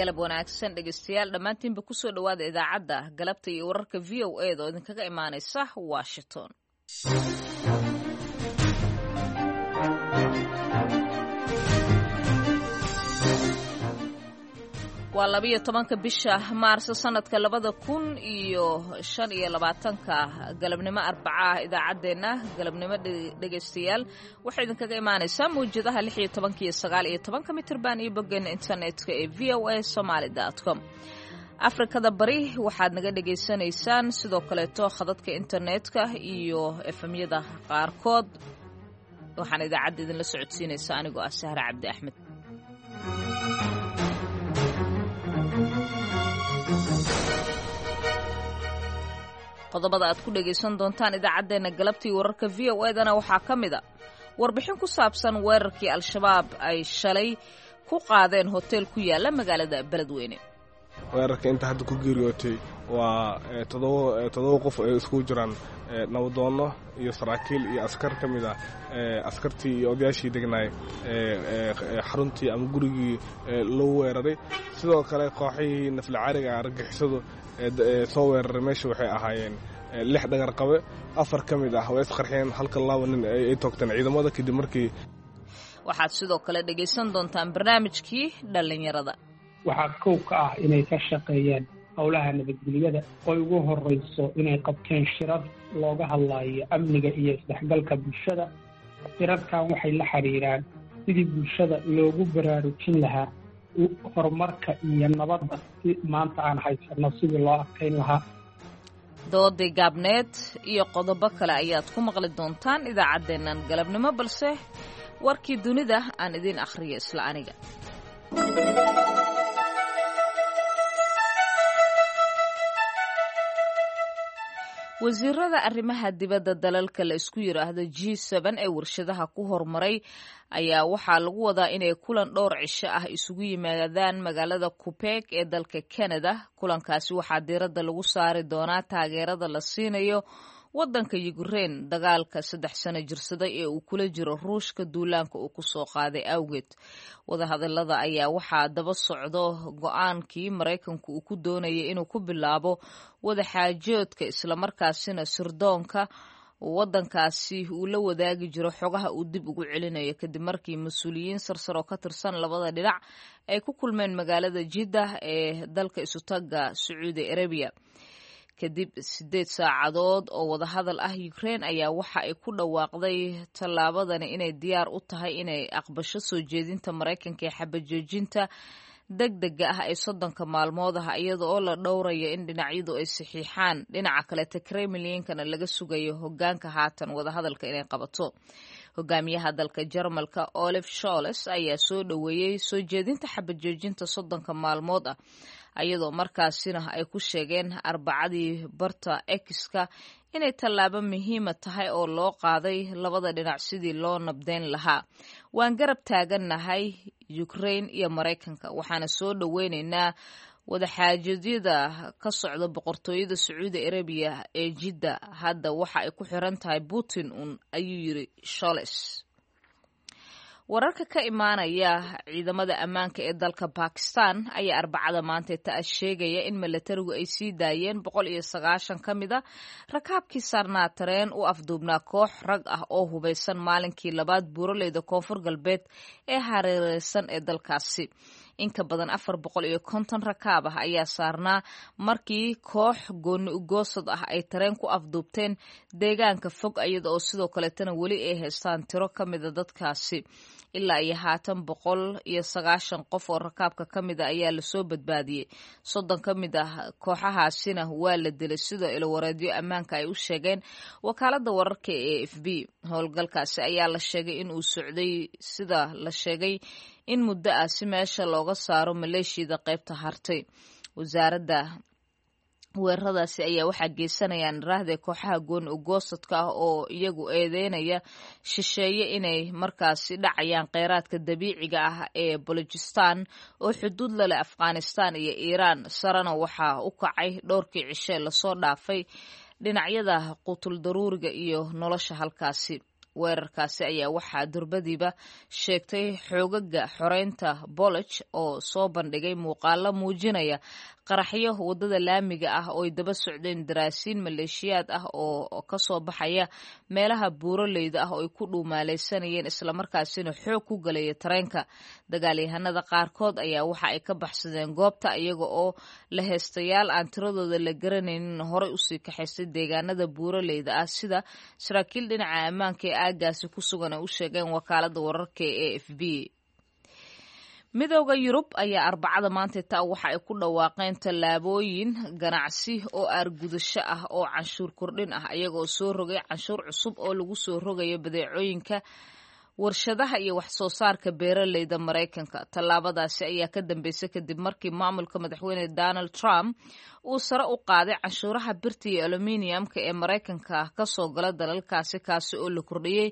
galab wanaagsan dhegeystayaal dhammaantiinba ku soo dhowaada idaacadda galabta iyo wararka v o a da oo idinkaga imaanaysa washington. waa 12 bisha maarso sanadka 2025 galabnimo arbaca idaacadeena galabnimo dhegeystayaal waxay idinkaga imaanaysaa mawjadaha 16 iyo 19 mitirban iyo boggeena internetka ee voasomali.com. afrikada bari waxaad naga dhegaysanaysaan sidoo kaleeto khadadka internetka iyo efemyada qaarkood. waxaan idaacadda idinla socodsiinaysaa anigoo ah Sahra Cabdi Axmed. qodobada aad ku dhegaysan doontaan idaacadeena galabtii wararka v o a dana waxaa ka mid a warbixin ku saabsan weerarkii al-shabaab ay shalay ku qaadeen hotel ku yaala magaalada Beledweyne. weerarka inta hadda ku geeriyootay waa todoba qof ay isku jiraan nabadoono iyo saraakiil iyo askar ka mid ah askartii iyo odayaashii degnaay xaruntii ama gurigii loo weeraray. sidoo kale kooxihii naflacaariga argagixisadu soo weeraray meesha waxay ahaayeen 6 dhagar qabe 4 ka mid ah way isqarxeen halka 2 nin ay toogteen ciidamada kadib markii. waxaad sidoo kale dhegaysan doontaan barnaamijkii dhalinyarada. waxaa kow ka ah inay ka shaqeeyeen howlaha nabadgelyada oo ugu horeyso inay qabteen shirar looga hadlayo amniga iyo isdhexgalka bulshada. shirarkan waxay la xiriiraan sidii bulshada loogu baraarujin lahaa horumarka iyo nabadda si maanta aan haysano sidii loo adkayn lahaa. doodii gaabneed iyo qodobo kale ayaad ku maqli doontaan idaacaddeennan galabnimo, balse warkii dunida aan idiin akhriyo isla aniga. wasiirada arrimaha dibadda dalalka la isku yiraahdo G7 ee warshadaha ku hormaray ayaa waxaa lagu wadaa inay kulan dhowr cisho ah isugu yimaadaan magaalada Quebec ee dalka Canada. kulankaasi waxaa diiradda lagu saari doonaa taageerada la siinayo waddanka Ukraine dagaalka 3 sano jirsaday ee uu kula jiro Ruushka duulaanka uu ku soo qaaday awgeed. wadahadallada ayaa waxaa daba socdo go'aankii Mareykanku uu ku doonayay inuu ku bilaabo wadaxaajoodka islamarkaasina sirdoonka waddankaasi uu la wadaagi jiro xogaha uu dib ugu celinayo kadib markii mas-uuliyiin sarsar oo ka tirsan labada dhinac ay ku kulmeen magaalada Jeddah ee dalka isutaga Sacuudi Arabia. kadib 8 saacadood oo wadahadal ah Ukraine ayaa waxa ay ku dhawaaqday tallaabadani inay diyaar u tahay inay aqbasho soo jeedinta Mareykanka ee xabajoojinta degdega ah ee 30 maalmood ah iyada oo la dhowrayo in dhinacyadu ay saxiixaan. dhinaca kale Kremlin-kana laga sugayo hoggaanka haatan wadahadalka inay qabato. hogaamiyaha dalka Jarmalka Olaf Scholz ayaa soo dhaweeyay soo jeedinta xabajoojinta 30 maalmood ah iyadoo markaasina ay ku sheegeen Arbacadii barta X-ka inay tallaabo muhiima tahay oo loo qaaday labada dhinac sidii loo nabdeyn lahaa. waan garab taagannahay Ukraine iyo Mareykanka waxaana soo dhaweynaynaa wadaxaajoodiyada ka socda boqortooyada Sacuudi Arabia ee Jeddah hadda waxa ay ku xiran tahay Putin ayuu yiri Scholz. wararka ka imaanaya ciidamada ammaanka ee dalka Pakistan ayaa Arbacada maanta sheegaya in militarigu ay sii daayeen 190 ka mid ah rakaabkii saarnaa tareen u afduubnaa koox rag ah oo hubeysan maalinkii labaad buuraleyda koonfur galbeed ee hareereysan ee dalkaasi. in ka badan 450 rakaab ah ayaa saarnaa markii koox gooni u goosad ah ay tareen ku afduubteen deegaanka fog iyada oo sidoo kaleetana weli ay haystaan tiro ka mid ah dadkaasi. ilaa iyo haatan 190 qof oo rakaabka ka mid ah ayaa la soo badbaadiyey. 30 ka mid ah kooxahaasina waa la dilay sidoo ilawareedyo ammaanka ay u sheegeen wakaaladda wararka ee AFP. howlgalkaasi ayaa la sheegay in uu socday sida la sheegay in muddo ah si meesha looga saaro maleeshiyada qaybta hartay. wasaaradda weeraradaasi ayaa waxaa geysanayaan raahday kooxaha gooni u goosadka ah oo iyagu eedeynaya shisheeye inay markaasi dhacayaan kheyraadka dabiiciga ah ee Balochistan oo xuduud la leh Afghanistan iyo Iiraan. sarana waxaa u kacay dhowrkii cishe lasoo dhaafay dhinacyada qutul daruuriga iyo nolosha halkaasi. weerarkaasi ayaa waxaa durbadiiba sheegtay xoogaga xoreynta Boloch oo soo bandhigay muuqaalo muujinaya qaraxyo wadada laamiga ah oo ay daba socdeen daraasiin maleeshiyaad ah oo ka soo baxaya meelaha buuraleyda ah oo ay ku dhuumaaleysanayeen islamarkaasina xoog ku galaya tareenka. dagaalyahanada qaarkood ayaa waxa ay ka baxsadeen goobta iyaga oo la heestayaal aan tiradooda la garanaynin horey usii kaxaystay deegaanada buuraleyda ah sida saraakiil dhinaca ammaanka ee aagaasi ku sugan ay u sheegeen wakaalada wararka ee AFP. midowda Yurub ayaa Arbacada maanta taa waxa ay ku dhawaaqeen tallaabooyin ganacsi oo argudasho ah oo canshuur kordhin ah iyagoo soo rogay canshuur cusub oo lagu soo rogayo badeecooyinka warshadaha iyo wax soo saarka beeraleyda Mareykanka. tallaabadaasi ayaa ka dambeysay kadib markii maamulka madaxweyne Donald Trump uu sare u qaaday canshuuraha birta iyo aluminiumka ee Mareykanka ka soo gala dalalkaasi kaasi oo la kordhiyay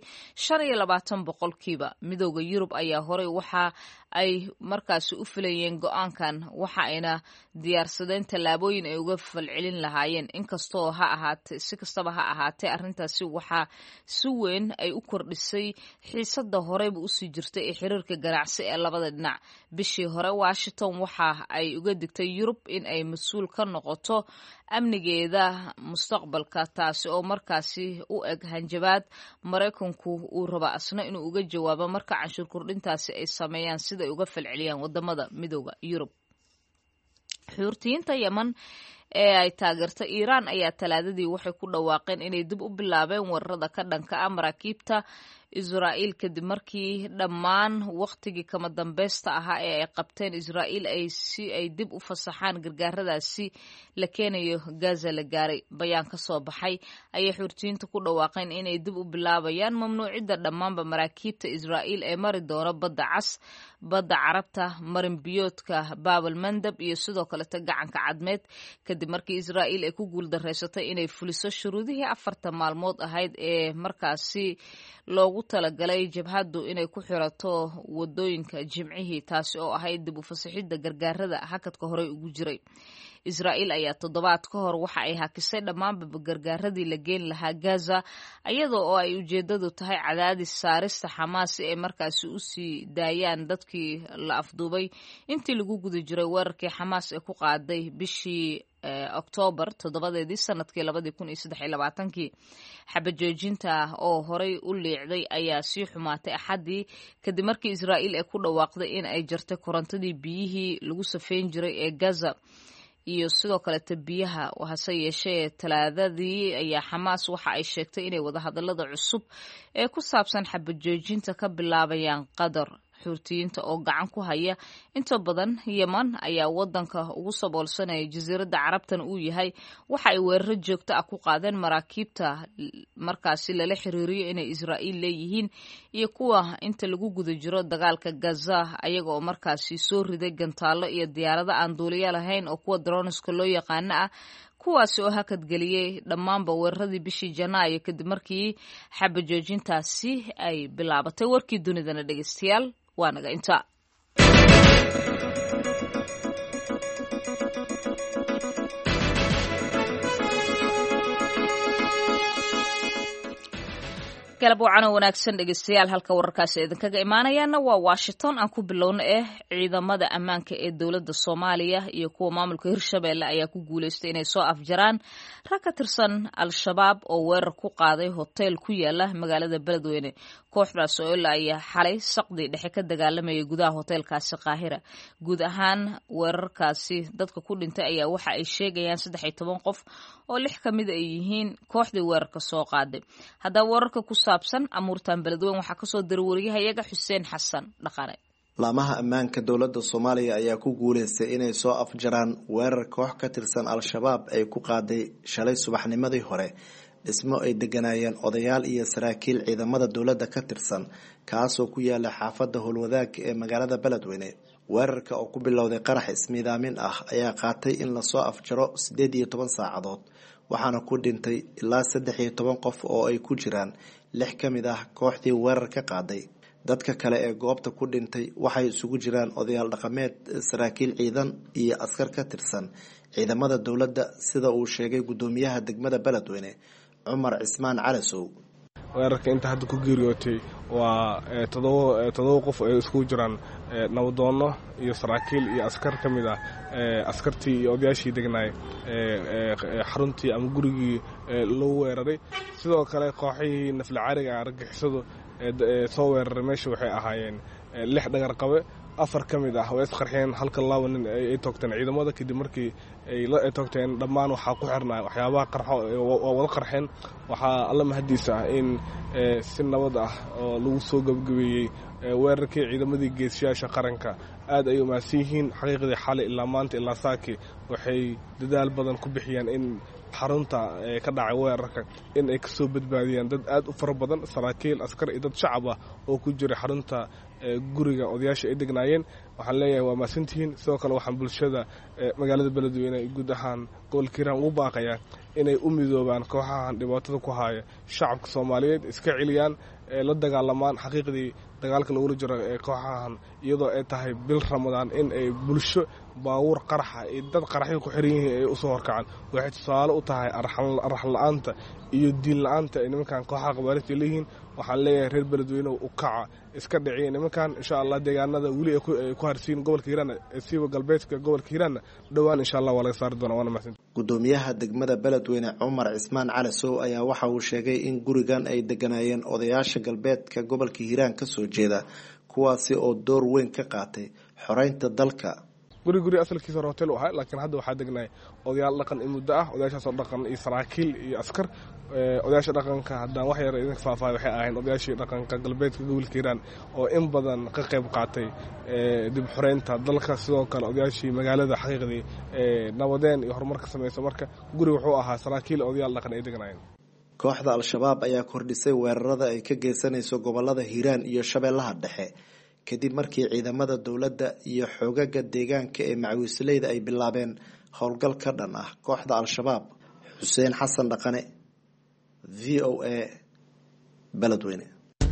25%. midowda Yurub ayaa horey waxa ay markaasi u filayeen go'aankan waxa ayna diyaarsadeen tallaabooyin ay uga falcelin lahaayeen inkastoo si kastaba ha ahaatee arrintaasi waxa si weyn ay u kordhisay xiisada horeyba usii jirtay ee xiriirka ganacsi ee labada dhinac. bishii hore Washington waxa ay uga digtay Yurub in ay mas'uul ka noqoto amnigeeda mustaqbalka taasi oo markaasi u eg hanjabaad Mareykanku uu raba asna inuu uga jawaabo marka canshuur kordhintaasi ay sameeyaan sida ay uga falceliyaan wadamada midowda Yurub. xuurtiyiinta Yemen ee ay taageerta Iiraan ayaa talaadadii waxay ku dhawaaqeen inay dib u bilaabeen weerarada ka dhanka ah maraakiibta Israa'iil kadib markii dhammaan waqtigii kama dambaysta ahaa ee ay qabteen Israa'iil ay dib u fasaxaan gargaaradaasi la keenayo Gaza la gaaray. bayaan ka soo baxay ayay xuurtiyiinta ku dhawaaqeen inay dib u bilaabayaan mamnuucidda dhammaanba maraakiibta Israa'iil ee mari doona badda cas, badda Carabta, marin biyoodka Baabul Mandab iyo sidoo kale gacanka cadmeed kadib markii Israa'iil ay ku guuldareysatay inay fuliso shuruudihii 4 maalmood ahayd ee markaasi loogu talagalay jabhadu inay ku xirato wadooyinka Jimcihii taasi oo ahayd dib u fasaxidda gargaarada hakadka hore ugu jiray. Israa'iil ayaa toddobaad ka hor waxa ay hakisay dhammaanba gargaaradii la geyn lahaa Gaza iyadoo oo ay ujeedadu tahay cadaadis saarista Xamaas ee markaasi u sii daayaan dadkii la afduubay intii lagu guda jiray weerarkii Xamaas ee ku qaaday bishii Oktoobar 7 sanadkii 2023. xabajoojinta oo horey u liicday ayaa sii xumaatay Axadii kadib markii Israa'iil ay ku dhawaaqday in ay jartay korontadii biyihii lagu safeyn jiray ee Gaza iyo sidoo kale biyaha. hase yeeshee talaadadii ayaa Xamaas waxa ay sheegtay inay wadahadalada cusub ee ku saabsan xabajoojinta ka bilaabayaan Qatar. xuurtiyiinta oo gacan ku haya inta badan Yemen ayaa wadanka ugu saboolsanaya jasiiradda Carabtan uu yahay waxa ay weeraro joogto ah ku qaadeen maraakiibta markaasi lala xiriiriyo inay Israa'iil leeyihiin iyo kuwa inta lagu guda jiro dagaalka Gaza ayaga oo markaasi soo riday gantaalo iyo diyaarado aan duuliye lahayn oo kuwa droneska loo yaqaan ah kuwaasi oo hakad geliyay dhammaanba weeraradii bishii Janaayo kadib markii xabajoojintaasi ay bilaabatay. warkii dunidana dhageystayaal waa naga inta. galab wacan wanaagsan dhegeystayaal halka wararkaasi idinkaga imaanayaana waa Washington. aan ku bilowno ciidamada ammaanka ee dowladda Soomaaliya iyo kuwa maamulka Hirshabeelle ayaa ku guuleystay inay soo afjaraan rag ka tirsan Al-Shabaab oo weerar ku qaaday hotel ku yaala magaalada Beledweyne. kooxdaas oo ilaa ay xalay saqdi dhexe ka dagaalamayay gudaha hotelkaasi Qaahira. guud ahaan weerarkaasi dadka ku dhintay ayaa waxa ay sheegayaan 13 qof oo 6 kamid ay yihiin kooxdii weerarka soo qaaday. haddaba wararka ku saabsan amuurtan Beledweyne waxaa kasoo diray wariyahayaga Xuseen Xasan Dhaqane. laamaha ammaanka dowladda Soomaaliya ayaa ku guuleystay inay soo afjaraan weerar koox ka tirsan Al-Shabaab ay ku qaaday shalay subaxnimadii hore dhismo ay deganayeen odayaal iyo saraakiil ciidamada dowladda ka tirsan kaasoo ku yaala xaafadda Howlwadaag ee magaalada Beledweyne. weerarka oo ku bilowday qarax ismiidaamin ah ayaa qaatay in la soo afjaro 18 saacadood waxaana ku dhintay ilaa 13 qof oo ay ku jiraan 6 kamid ah kooxdii weerar ka qaaday. dadka kale ee goobta ku dhintay waxay isugu jiraan odayaal dhaqameed, saraakiil ciidan iyo askar ka tirsan ciidamada dowladda sida uu sheegay gudoomiyaha degmada Beledweyne Cumar Cismaan Calasow. weerarka inta hadda ku geeriyootay waa todoba qof ay iskugu jiraan nabadoonno iyo saraakiil iyo askar ka mid ah askartii iyo odayaashii degnaay xaruntii ama gurigii loo weeraray. sidoo kale kooxihii naflacaariga argagixisadu soo weeraray meesha waxay ahaayeen 6 dhagar qabe. 4 ka mid ah way isqarxeen, halka 2 nin ay toogteen ciidamada. kadib markii ay toogteen dhammaan waxaa ku xirnaa waxyaabaha qarxo oo wada qarxeen. waxaa alla mahadiisa ah in si nabad ah oo lagu soo gabagabeeyey weerarkii ciidamadii geesiyaasha qaranka. aad ay u mahadsan yihiin xaqiiqdii xalay ilaa maanta ilaa saaki waxay dadaal badan ku bixiyeen in xarunta ka dhacay weerarka in ay kasoo badbaadiyaan dad aad u fara badan, saraakiil, askar iyo dad shacab ah oo ku jiray xarunta guriga odayaasha ay degnaayeen. waxaan leeyahay waa mahadsantihiin. sidoo kale waxaan bulshada magaalada beledweyne guud ahaan gobolka hiiraan ugu baaqayaa inay u midoobaan kooxahan dhibaatada ku haya shacabka Soomaaliyeed, iska celiyaan, la dagaalamaan. xaqiiqdii dagaalka lagula jiro kooxahan iyadoo ay tahay bil Ramadaan in ay bulsho baawur qaraxa iyo dad qaraxyo ku xiran yihiin ay u soo horkacaan waxay tusaale u tahay arxan la'aanta iyo diin la'aanta ay nimankan kooxaha qabaarista leeyihiin. waxaan leeyahay reer beledweyne u kaca, iska dhiciya nimankan. insha Allah deegaanada weli ay ku harsiin gobolka Hiiraan siiba galbeedka gobolka Hiiraan dhawaan insha Allah waa laga saari doonaa. waana mahadsan. gudoomiyaha degmada beledweyne Cumar Cismaan Cali Sow ayaa waxa uu sheegay in gurigan ay deganayeen odayaasha galbeedka gobolka Hiiraan ka soo jeeda kuwaasi oo door weyn ka qaatay xoreynta dalka. guri asalkiisa hotel u ahaa, laakiin hadda waxaa degnay odayaal dhaqan in muddo ah. odayaashaas oo dhaqan iyo saraakiil iyo askar. odayaasha dhaqanka haddaan wax yar idinka faahfaahay waxay ahayn odayaashii dhaqanka galbeedka gobolka Hiiraan oo in badan ka qayb qaatay dib xoreynta dalka. sidoo kale odayaashii magaalada xaqiiqdii nabadeen iyo horumarka sameeyay. marka guri wuxuu ahaa saraakiil odayaal dhaqan ay degnaayeen. kooxda al-shabaab ayaa kordhisay weerarada ay ka geysanayso gobolada Hiiraan iyo Shabeellaha Dhexe kadib markii ciidamada dowladda iyo xoogaga deegaanka ee macawisleyda ay bilaabeen howlgal ka dhan ah kooxda al-shabaab. Xuseen Xasan Dhaqane, VOA, Beledweyne.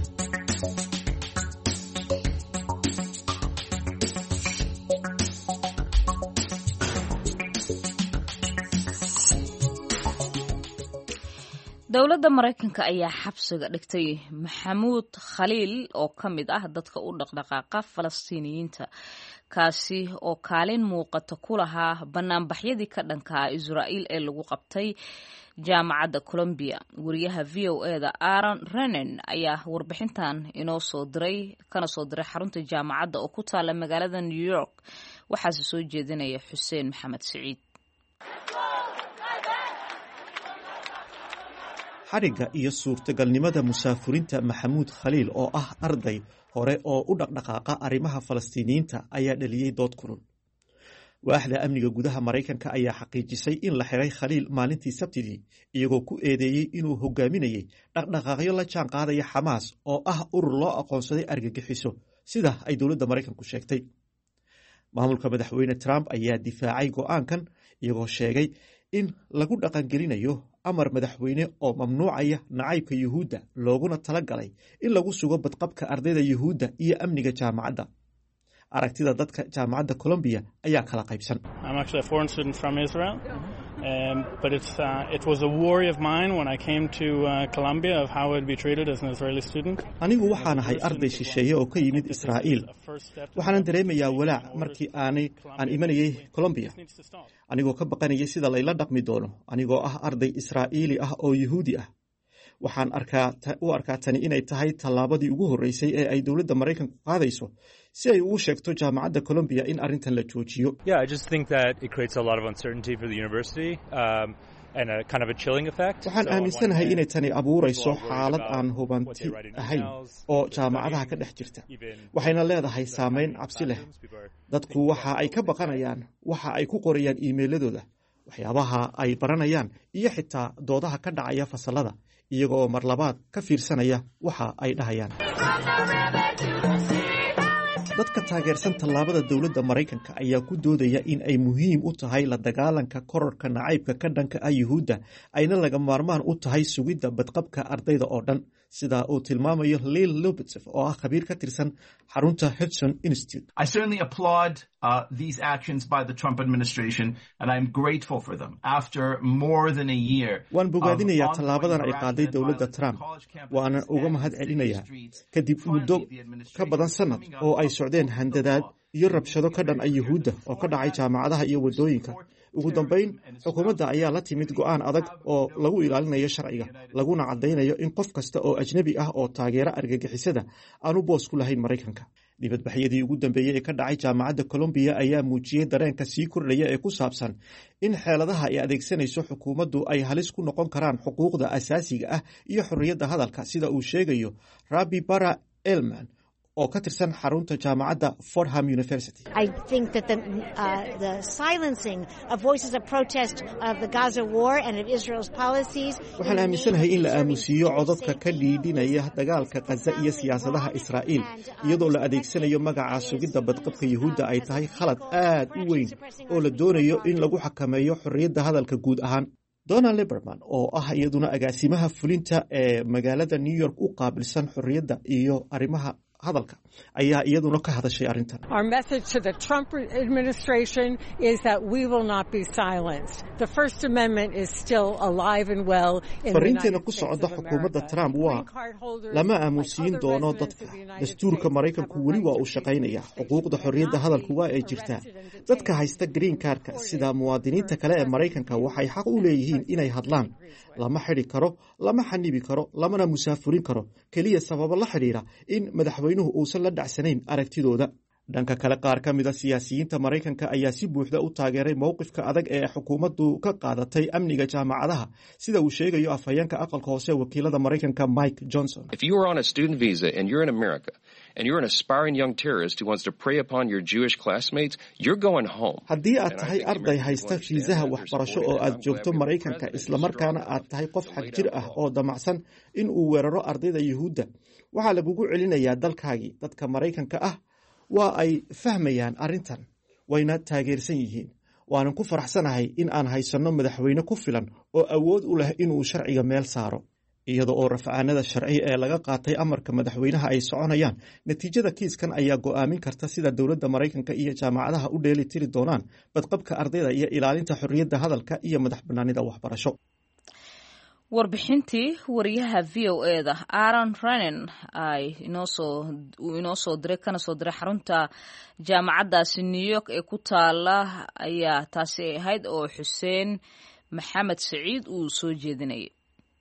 dowladda Mareykanka ayaa xabsiga dhigtay Maxamuud Khaliil oo ka mid ah dadka u dhaqdhaqaaqa Falastiiniyiinta, kaasi oo kaalin muuqata ku lahaa banaanbaxyadii ka dhanka ah Israa'iil ee lagu qabtay jaamacadda Columbia. wariyaha VOA-da Aaron Renan ayaa warbixintan inoo soo diray xarunta jaamacadda oo ku taala magaalada New York. waxaase soo jeedinaya Xuseen Maxamed Siciid. xadhigga iyo suurtagalnimada musaafurinta Maxamuud Khaliil oo ah arday hore oo u dhaqdhaqaaqa arrimaha Falastiiniyiinta ayaa dhaliyey dood kulul. waaxda amniga gudaha Mareykanka ayaa xaqiijisay in la xiray Khaliil maalintii Sabtidii iyagoo ku eedeeyey inuu hogaaminayay dhaqdhaqaaqyo la jaan qaadaya Xamaas oo ah urur loo aqoonsaday argagixiso sida ay dowladda Mareykanku sheegtay. maamulka madaxweyne Trump ayaa difaacay go'aankan iyagoo sheegay in lagu dhaqangelinayo amar madaxweyne oo mamnuucaya nacaybka Yuhuudda looguna talagalay in lagu sugo badqabka ardayda Yuhuudda iyo amniga jaamacadda. aragtida dadka jaamacadda Columbia ayaa kala qaybsan. But it was a worry of mine when I came to Columbia of how I'd be treated as an Israeli student. Anigu waxaan ahay arday shisheeye oo ka yimid Israa'iil. Waxaan dareemayaa walaac markii aan imanayay Columbia. Anigoo ka baqanayay sida layla dhaqmi doono, anigoo ah arday Israa'iili ah oo Yuhuudi ah. Waxaan u arkaa tani inay tahay tallaabadii ugu horreysay ee ay dowladda Mareykanku qaadayso si ay ugu sheegto jaamacadda Columbia in arrintan la joojiyo. Yeah, I just think that it creates a lot of uncertainty for the university and a kind of a chilling effect. Waxaan aaminsanahay inay tani abuurayso xaalad aan hubanti ahayn oo jaamacadaha ka dhex jirta. Waxayna leedahay saameyn cabsi leh. Dadku waxa ay ka baqanayaan waxa ay ku qorayaan iimayladooda, waxyaabaha ay baranayaan iyo xitaa doodaha ka dhacaya fasalada iyagoo mar labaad ka fiirsanaya waxa ay dhahayaan. dadka taageersan tallaabada dowladda Mareykanka ayaa ku doodaya in ay muhiim u tahay la dagaalanka kororka nacaybka ka dhanka ah Yuhuudda ayna laga maarmaan u tahay sugidda badqabka ardayda oo dhan sida uu tilmaamayo Lil Lubitsev oo ah khabiir ka tirsan xarunta Hudson Institute. I certainly applaud these actions by the Trump administration and I'm grateful for them. After more than a year. Waan bogaadinayaa tallaabadan ay qaaday dowladda Trump. Waana uga mahad celinayaa kadib muddo ka badan sanad oo ay socdeen handadaad iyo rabshado ka dhan ah Yuhuudda oo ka dhacay jaamacadaha iyo wadooyinka. ugu dambayn xukuumadda ayaa la timid go'aan adag oo lagu ilaalinayo sharciga laguna cadaynayo in qof kasta oo ajnabi ah oo taageera argagixisada aanu boos ku lahayn Mareykanka. dibadbaxyadii ugu dambeeyay ee ka dhacay jaamacadda Columbia ayaa muujiyay dareenka sii kordhaya ee ku saabsan in xeeladaha ay adeegsanayso xukuumaddu ay halis ku noqon karaan xuquuqda asaasiga ah iyo xorriyadda hadalka sida uu sheegayo Rabbi Bara Elman oo ka tirsan xarunta jaamacadda Fordham University. I think that the silencing of voices of protest of the Gaza war and of Israel's policies. Waxaan aaminsanahay in la aamusiyo codadka ka dhiidhinaya dagaalka Gaza iyo siyaasadaha Israa'iil iyadoo la adeegsanayo magaca sugidda badqabka Yuhuudda ay tahay khalad aad u weyn oo la doonayo in lagu xakameeyo xorriyadda hadalka guud ahaan. Donald Lieberman oo ah iyaduna agaasimaha fulinta ee magaalada New York u qaabilsan xorriyadda iyo arrimaha hadalka ayaa iyaduna ka hadashay arintan. Our message to the Trump administration is that we will not be silenced. The First Amendment is still alive and well in the United States. Ku socda xukuumadda Trump waa lama aamusiin doono dadka. Dastuurka Mareykanku weli waa uu shaqaynaya. Xuquuqda xorriyadda hadalku waa ay jirtaa. Dadka haysta green cardka sida muwaadiniinta kale ee Mareykanka waxay xaq u leeyihiin inay hadlaan. Lama xiri karo, lama xanibi karo, lamana musaafurin karo. Kaliya sabab la xiriira in madaxweynuhu uusan la dhacsanayn aragtidooda. Dhanka kale qaar ka mid ah siyaasiyiinta Mareykanka ayaa si buuxda u taageeray mowqifka adag ee xukuumaddu ka qaadatay amniga jaamacadaha sida uu sheegayo afhayeenka aqalka hoose wakiilada Mareykanka Mike Johnson. If you are on a student visa and you're in America and you're an aspiring young terrorist who wants to prey upon your Jewish classmates, you're going home. Haddii aad tahay arday haysta fiisaha waxbarasho oo aad joogto Mareykanka isla markaana aad tahay qof xag jir ah oo damacsan in uu weeraro ardayda Yuhuudda, waxa lagugu celinayaa dalkaagii. Dadka Mareykanka ah waa ay fahmayaan arrintan wayna taageersan yihiin. Waanan ku faraxsanahay in aan haysanno madaxweyne ku filan oo awood u leh inuu sharciga meel saaro. iyada oo rafcaanada sharci ee laga qaatay amarka madaxweynaha ay soconayaan. Natiijada kiiskan ayaa go'aamin karta sida dowladda Mareykanka iyo jaamacadaha u dheeli tiri doonaan badqabka ardayda iyo ilaalinta xorriyadda hadalka iyo madaxbannaanida waxbarasho. warbixintii wariyaha VOA-da Aaron Renan ay inoo soo diray kana soo diray xarunta jaamacaddaasi New York ee ku taala ayaa taasi ahayd oo Xuseen Maxamed Saciid uu soo jeedinayay.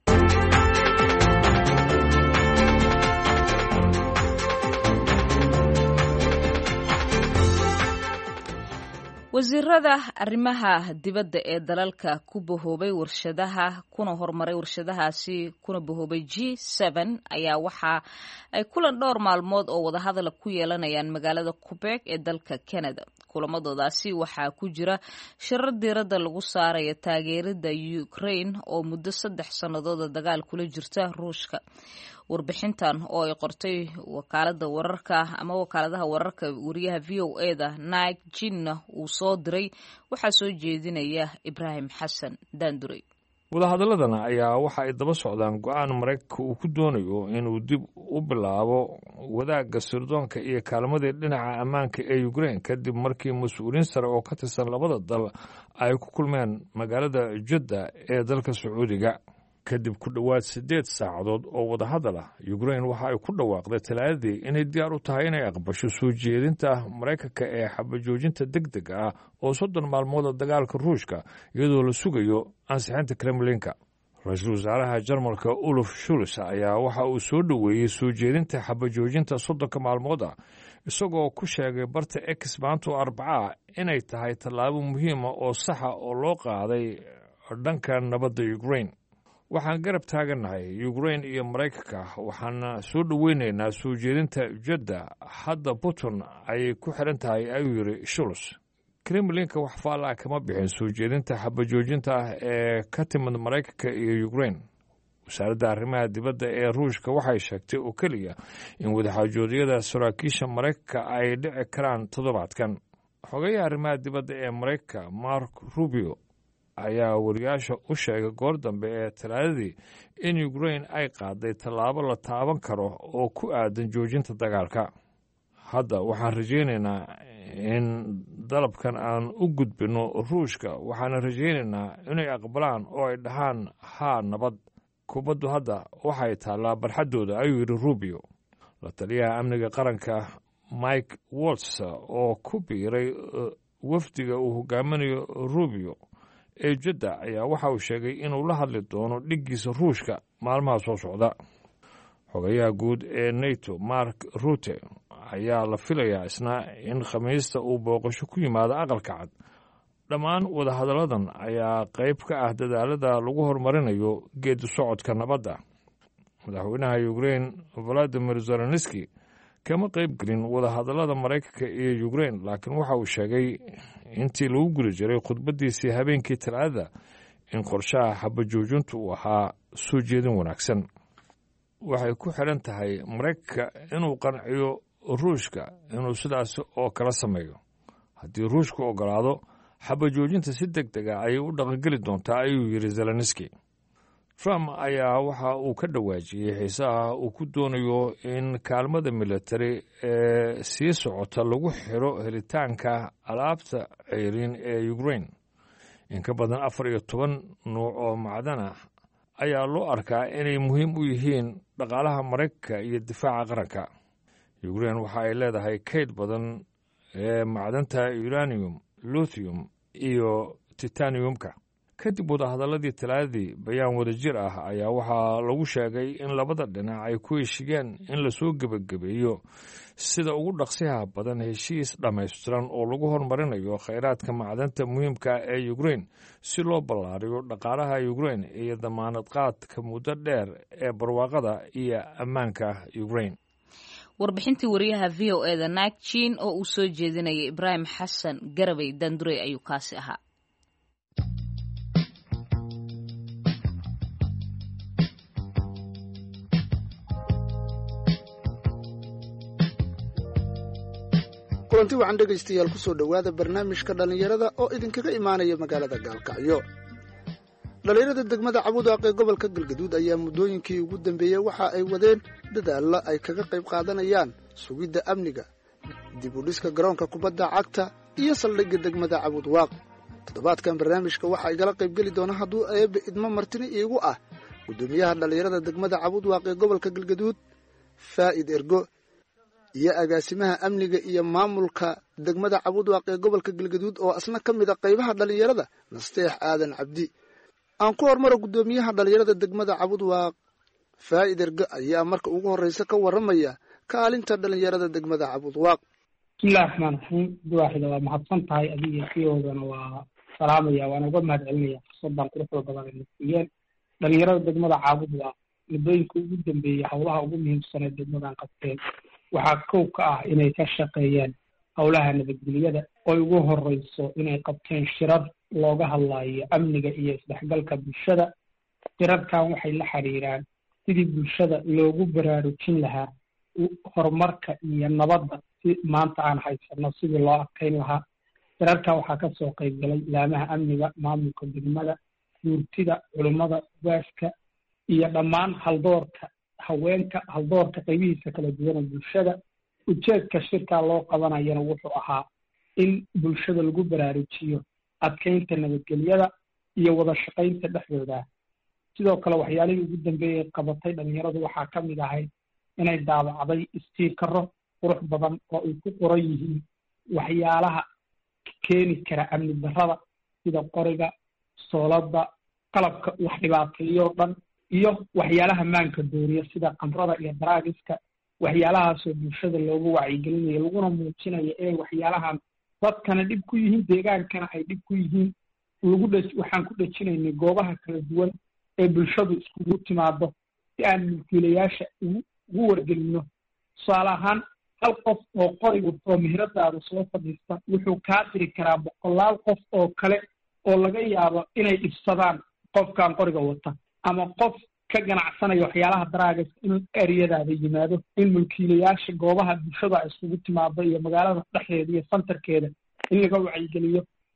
wasiirada arrimaha dibadda ee dalalka ku bahoobay warshadaha kuna horumaray warshadahaasi kuna bahoobay G7 ayaa waxa ay kulan dhowr maalmood oo wadahadal ku yeelanayaan magaalada Quebec ee dalka Canada. kulamadoodaasi waxaa ku jira shirar diiradda lagu saarayo taageerada Ukraine oo muddo 3 sannadood dagaal kula jirta Ruushka. warbixintan oo ay qortay wakaaladaha wararka wariyaha VOA-da Nike Jinna uu soo diray waxaa soo jeedinaya Ibrahim Xasan Daanduray. wadahadaladana ayaa waxa ay daba socdaan go'aan Mareykanka uu ku doonayo inuu dib u bilaabo wadaagga sirdoonka iyo kaalmadii dhinaca ammaanka ee Ukraine kadib markii mas'uuliyiin sare oo ka tirsan labada dal ay ku kulmeen magaalada Jeddah ee dalka Sacuudiga. kadib ku dhowaad 8 saacadood oo wadahadal ah Ukraine waxa ay ku dhawaaqday talaadii inay diyaar u tahay inay aqbasho soo jeedinta Mareykanka ee xabajoojinta degdeg ah oo 30 maalmood dagaalka Ruushka iyadoo la sugayo ansixinta Kremlinka. Ra'iisul Wasaaraha Jarmalka Olaf Scholz ayaa waxa uu soo dhaweeyay soo jeedinta xabajoojinta 30 maalmood ah isagoo ku sheegay barta X maanta Arbaca inay tahay tallaabo muhiim ah oo sax ah oo loo qaaday dhanka nabadda Ukraine. waxaan garab taaganahay Ukraine iyo Mareykanka waxaana soo dhaweynaynaa soo jeedinta Jeddah hadda Putin ay ku xiran tahay ayuu yiri Scholz. Kremlinka wax faala kama bixin soo jeedinta xabajoojinta ee ka timid Mareykanka iyo Ukraine. wasaaradda arrimaha dibadda ee Ruushka waxay sheegtay oo kaliya in wadaxaajoodyada saraakiisha Mareykanka ay dhici karaan toddobaadkan. xogayaha arrimaha dibadda ee Mareykanka Mark Rubio ayaa wariyaasha u sheegay goor dambe ee talaadadii in ukraine ay qaaday tallaabo la taaban karo oo ku aadan joojinta dagaalka. hadda waxaan rajaynaynaa in dalabkan aan u gudbino ruushka, waxaana rajaynaynaa inay aqbalaan oo ay dhahaan haa nabad. kubaddu hadda waxay taallaa barxaddooda, ayuu yidhi Rubio. la taliyaha amniga qaranka Mike Waltz oo ku biiray wafdiga uu hogaaminayo Rubio ee Jeddah ayaa waxa uu sheegay inuu la hadli doono dhiggiisa ruushka maalmaha soo socda. xogayaha guud ee NATO Mark Rutte ayaa la filayaa isna in khamiista uu booqasho ku yimaado aqalka cad. dhammaan wadahadalladan ayaa qayb ka ah dadaalada lagu horumarinayo geedi socodka nabadda. madaxweynaha Ukraine Volodymyr Zelensky kama qayb gelin wadahadallada Maraykanka iyo Ukraine, laakiin waxa uu sheegay intii lagu guda jiray khudbadiisii habeenkii Talaadada in qorshaha xabajoojintu uu ahaa soo jeedin wanaagsan. waxay ku xidhan tahay Maraykanka inuu qanciyo ruushka inuu sidaas oo kala sameeyo. haddii ruushku ogolaado, xabajoojinta si deg deg ah ayay u dhaqangeli doontaa, ayuu yidhi Zelensky. Trump ayaa waxa uu ka dhawaajiyey xiisaha uu ku doonayo in kaalmada militari ee sii socota lagu xiro helitaanka alaabta ceyrin ee Ukraine. in ka badan 14 nuuc oo macdan ah ayaa loo arkaa inay muhiim u yihiin dhaqaalaha Maraykanka iyo difaaca qaranka. Ukraine waxa ay leedahay kayd badan ee macdanta uranium, lithium iyo titaniumka. kadib wadahadalladii Talaadadii, bayaan wadajir ah ayaa waxaa lagu sheegay in labada dhinac ay ku heshigeen in lasoo gebagabeeyo sida ugu dhaqsiyaha badan heshiis dhammaystiran oo lagu horumarinayo khayraadka macdanta muhiimka ee Ukraine si loo ballaariyo dhaqaalaha Ukraine iyo damaanad qaadka muddo dheer ee barwaaqada iyo ammaanka Ukraine. warbixintii wariyaha VOA-da Nick Chin oo uu soo jeedinayay Ibrahim Xasan Garabay Dandure ayuu kaasi ahaa. kulanti waxaan dhegaystayaal ku soo dhowaada barnaamijka dhallinyarada oo idinkaga imaanaya magaalada Gaalkacyo. dhallinyarada degmada Cabudaaq ee gobolka Galgaduud ayaa muddooyinkii ugu dambeeyey waxa ay wadeen dadaalla ay kaga qayb qaadanayaan sugidda amniga, dib u dhiska garoonka kubadda cagta iyo saldhigga degmada Cabudaaq. toddobaadkan barnaamijka waxaa igala qayb geli doona hadduu eebbe idmo martini iigu ah guddoomiyaha dhallinyarada degmada Cabudaaq ee gobolka Galgaduud Faa'id Ergo iyo agaasimaha amniga iyo maamulka degmada Cabudaaq ee gobolka Galgaduud oo asna ka mid ah qaybaha dhallinyarada Nasteex Aadan Cabdi. aan ku hormaro guddoomiyaha dhallinyarada degmada Cabudaaq Faa'id Ergo ayaa marka ugu horreysa ka warramaya kaalinta dhallinyarada degmada Cabudaaq. bismillahi raxmaani raxiim. duwaaxida waa mahadsan tahay, adiga fiyoodana waa salaamaya, waana uga mahad celinaya fursadan quruxda badan ee nasiiyeen. dhallinyarada degmada Cabudaaq muddooyinka ugu dambeeyey howlaha ugu muhiimsan ee degmadan qabteen waxaa kow ka ah inay ka shaqeeyeen howlaha nabadgelyada oo ugu horreyso inay qabteen shirar looga hadlayo amniga iyo isdhexgalka bulshada. shirarkan waxay la xiriiraan sidii bulshada loogu baraarujin lahaa horumarka iyo nabadda si maanta aan haysano sidii loo adkeyn lahaa. shirarkan waxaa ka soo qayb galay laamaha amniga, maamulka degmada, guurtida, culimmada, ugaaska iyo dhammaan haldoorka haweenka, haldoorka qaybihiisa kala duwan ee bulshada. ujeedka shirkaa loo qabanayana wuxuu ahaa in bulshada lagu baraarujiyo adkeynta nabadgelyada iyo wada shaqaynta dhexdooda. sidoo kale waxyaalihii ugu dambeeyey qabatay dhallinyaradu waxaa ka mid ahayd inay daabacday istiikaro qurux badan oo ay ku qoran yihiin waxyaalaha keeni kara amni darrada sida qoriga, soolada, qalabka wax dhibaateeyo dhan iyo waxyaalaha maanka dooriya sida qamrada iyo daraagiska. waxyaalahaasoo bulshada loogu wacyigelinayo laguna muujinayo inay waxyaalahan dadkana dhib ku yihiin, deegaankana ay dhib ku yihiin. waxaan ku dhejinaynay goobaha kala duwan ee bulshadu iskugu timaado si aan mulkiilayaasha ugu wargelino. tusaale ahaan, hal qof oo qori oo meheradaada soo fadhiista wuxuu kaa diri karaa 100 qof oo kale oo laga yaabo inay dhibsadaan qofkan qoriga wata, ama qof ka ganacsanaya waxyaalaha daraagas in ereyadaada yimaado. in mulkiilayaasha goobaha bulshada isugu timaado iyo magaalada dhexdeeda iyo santarkeeda in laga wacyigeliyo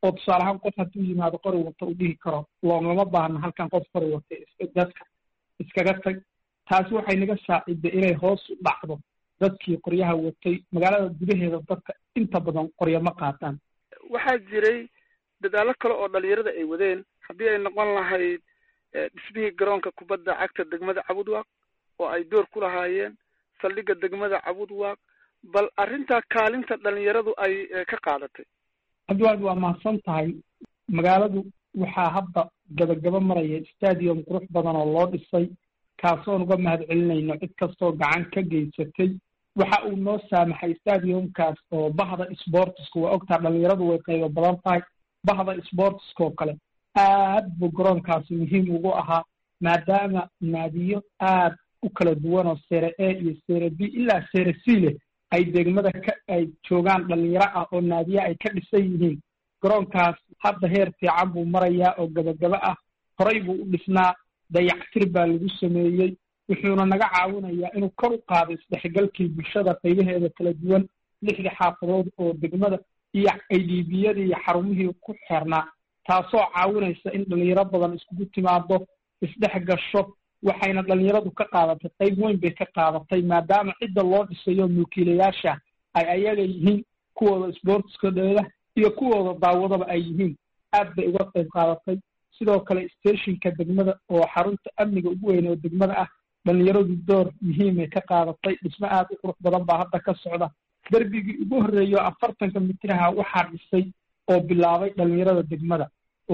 oo tusaale ahaan qof hadduu yimaado qori wata uu dhihi karo loomama baahna halkan qof qori wata dadka iskaga tag. taasi waxay naga saaciday inay hoos u dhacdo dadkii qoryaha watay. magaalada gudaheeda dadka inta badan qoryo ma qaataan. waxaa jiray dadaalo kale oo dhalinyarada ay wadeen haddii ay noqon lahayd dhismihii garoonka kubadda cagta degmada Cabudwaaq oo ay door ku lahaayeen saldhigga degmada Cabudwaaq. bal arrintaa kaalinta dhalinyaradu ay ka qaadatay. cabdiwaad waa mahadsan tahay. magaaladu waxaa hadda gabagaba maraya stadium qurux badan oo loo dhisay kaasoon uga mahad celinayno cid kastoo gacan ka geysatay. waxa uu noo saamaxay stadiumkaas oo bahda sportiska waa ogtaa dhalinyaradu way qaybo badan tahay. bahda sportiska oo kale aad buu garoonkaasi muhiim ugu ahaa maadaama naadiyo aad u kala duwan oo sere A iyo sere B ilaa sere C leh ay degmada ay joogaan dhalinyaro ah oo naadiya ay ka dhisan yihiin. garoonkaas hadda heer fiican buu marayaa oo gabagaba ah. horey buu u dhisnaa, dayactir baa lagu sameeyey. wuxuuna naga caawinayaa inuu kor u qaado isdhexgalkii bulshada qaybaheeda kala duwan 6 xaafadood oo degmada iyo IDB-yadii iyo xarumihii ku xirnaa, taasoo caawinaysa in dhalinyaro badan iskugu timaado isdhex gasho. waxayna dhalinyaradu ka qaadatay qayb weyn bay ka qaadatay maadaama cidda loo dhisayo mulkiilayaasha ay ayaga yihiin kuwooda sportskooda iyo kuwooda daawadaba ay yihiin. aad bay uga qayb qaadatay. sidoo kale stationka degmada oo xarunta amniga ugu weyn oo degmada ah dhalinyaradu door muhiimay ka qaadatay. dhismo aad u qurux badan baa hadda ka socda. darbigii ugu horreeyo 40 mitraha waxaa dhisay oo bilaabay dhalinyarada degmada.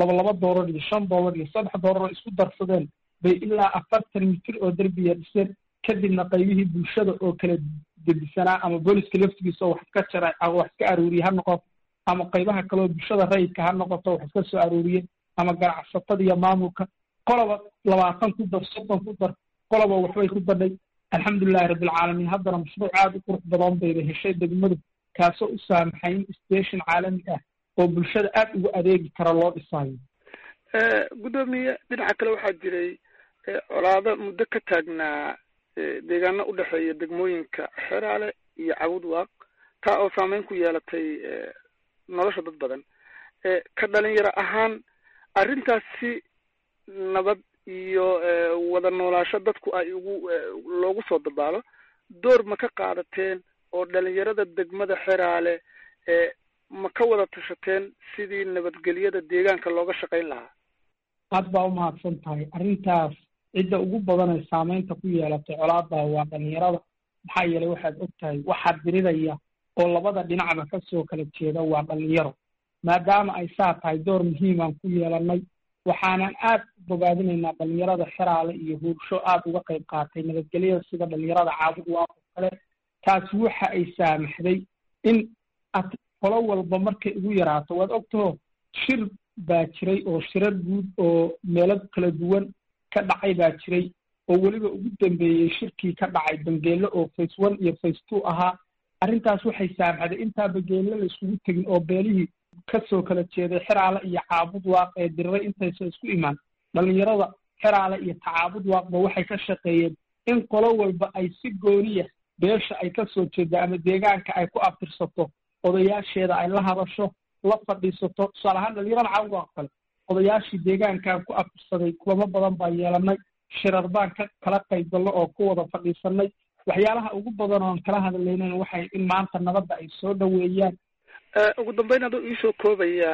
$2 iyo $5 iyo $3 isku darsadeen bay ilaa 40 mitir oo derbiya dhiseen. kadibna qaybihii bulshada oo kala debisanaa ama booliska laftigiisa oo wax iska jaray ama wax iska aruuriye ha noqoto ama qaybaha kale oo bulshada rayidka ha noqoto wax iska soo aruuriye ama ganacsatada iyo maamulka qoloba 20 ku dar 30 ku dar qoloba waxbay ku badhay. alxamdulillahi rabbil caalamiin. haddana mashruuc aad u qurux badan bay heshay degmadu kaasoo u saamaxay in station caalami ah oo bulshada aad ugu adeegi kara loo dhisayo. gudoomiye dhinaca kale waxaa jiray colaado muddo ka taagnaa deegaano u dhexeeya degmooyinka Xeraale iyo Cabudwaaq taa oo saameyn ku yeelatay nolosha dad badan. ka dhalinyaro ahaan arrintaasi nabad iyo wada noolaasho dadku ay loogu soo dabaalo door ma ka qaadateen oo dhalinyarada degmada Xeraale ma ka wada tashateen sidii nabadgelyada deegaanka looga shaqayn lahaa? aad baa u mahadsan tahay. arrintaas cidda ugu badan ee saameynta ku yeelatay colaadda waa dhalinyarada. maxaa yeelay waxaad ogtahay waxaa diriraya oo labada dhinacba kasoo kala jeeda waa dhalinyaro. maadaama ay saa tahay door muhiimaan ku yeelanay waxaanan aad u bogaadinaynaa dhalinyarada Xeraale iyo Huursho aad uga qayb qaatay nabadgelyada sida dhalinyarada Cabudwaaq oo kale. taasi waxa ay saamaxday in qolo walba markay ugu yaraato. waad ogtaho shir baa jiray oo shirar guud oo meelo kala duwan ka dhacay baa jiray oo weliba ugu dambeeyey shirkii ka dhacay Bangeelo oo phase 1 iyo phase 2 ahaa. arrintaas waxay saamaxday intaa Bangeelo la isugu tegin oo beelihii kasoo kala jeeday Xeraale iyo Cabudwaaq ee diray intaysan isku imaan. dhalinyarada Xeraale iyo Cabudwaaqba waxay ka shaqeeyeen in qolo walba ay si gooniya beesha ay kasoo jeeda ama deegaanka ay ku aftirsato odayaasheeda ay la hadasho la fadhiisato. tusaale ahaan dhalinyarada Cabudwaaq kale odayaashii deegaankan ku aftirsaday kulamo badan baa yeelanay. shirar baan kala qayb galno oo ku wada fadhiisanay. waxyaalaha ugu badan oon kala hadlaynayna waxay in maanta nabadda ay soo dhaweeyaan. ugu dambeyn adoo iisoo koobaya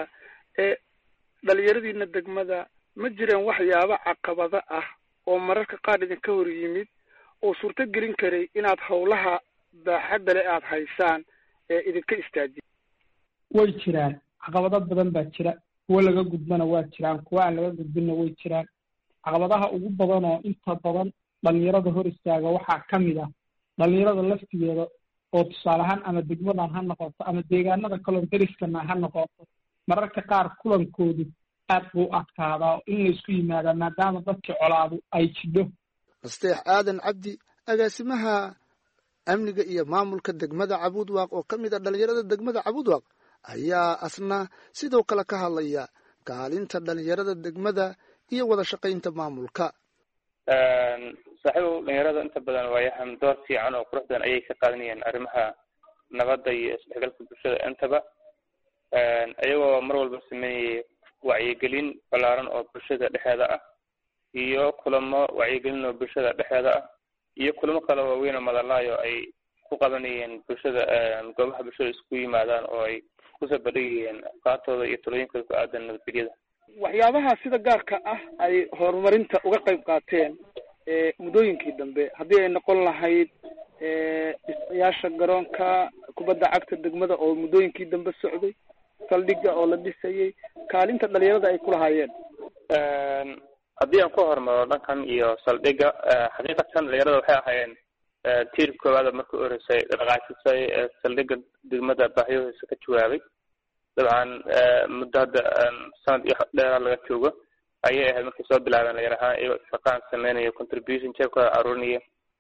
dhalinyaradiina degmada ma jireen waxyaaba caqabado ah oo mararka qaar idinka hor yimid oo suurto gelin karay inaad howlaha baaxadda leh aad haysaan idinka istaajiya? way jiraan caqabado badan baa jira. kuwa laga gudbana waa jiraan, kuwa aan laga gudbinna way jiraan. caqabadaha ugu badan oo inta badan dhalinyarada hor istaaga waxaa ka mid ah dhalinyarada laftigeeda oo tusaale ahaan ama degmadan ha noqoto ama deegaanada kaloo deriskana ha noqoto mararka qaar kulankoodu aad buu adkaadaa in laysku yimaadaa maadaama dadkii colaadu ay jidho. nasteex aadan cabdi agaasimaha amniga iyo maamulka degmada Cabudwaaq oo ka mid ah dhalinyarada degmada Cabudwaaq ayaa asna sidoo kale ka hadlaya kaalinta dhalinyarada degmada iyo wada shaqaynta maamulka. saaxiibo dhalinyarada inta badan waayahan door fiican oo qurux badan ayay ka qaadanayeen arrimaha nabadda iyo isdhexgalka bulshada intaba. iyagoo mar walba sameeyey wacyigelin ballaaran oo bulshada dhexeeda ah iyo kulamo wacyigelin oo bulshada dhexeeda ah iyo kulamo kale waaweyn oo madalaayo ay ku qabanayeen bulshada goobaha bulshada isku yimaadaan oo ay kusoo bandhigayeen afkaartooda iyo talooyinkooda ku aadan nabadgelyada. waxyaabaha sida gaarka ah ay horumarinta uga qayb qaateen muddooyinkii dambe haddii ay noqon lahayd dhisayaasha garoonka kubadda cagta degmada oo muddooyinkii dambe socday, saldhigga oo la dhisayay, kaalinta dhalinyarada ay ku lahaayeen. haddii aan ku hormaro dhankan iyo saldhigga, xaqiiqatan dhalinyarada waxay ahaayeen tiirka koowaada markii u horeysay dhaqaajisay saldhigga degmada baahiyahoodiisa ka jawaabay. dabcan muddo hadda sanad iyo dheera laga joogo ayay ahayd markay soo bilaabeen dhalinyar ahaan iyagoo shaqaan sameynaya contribution jeebkooda aruurinaya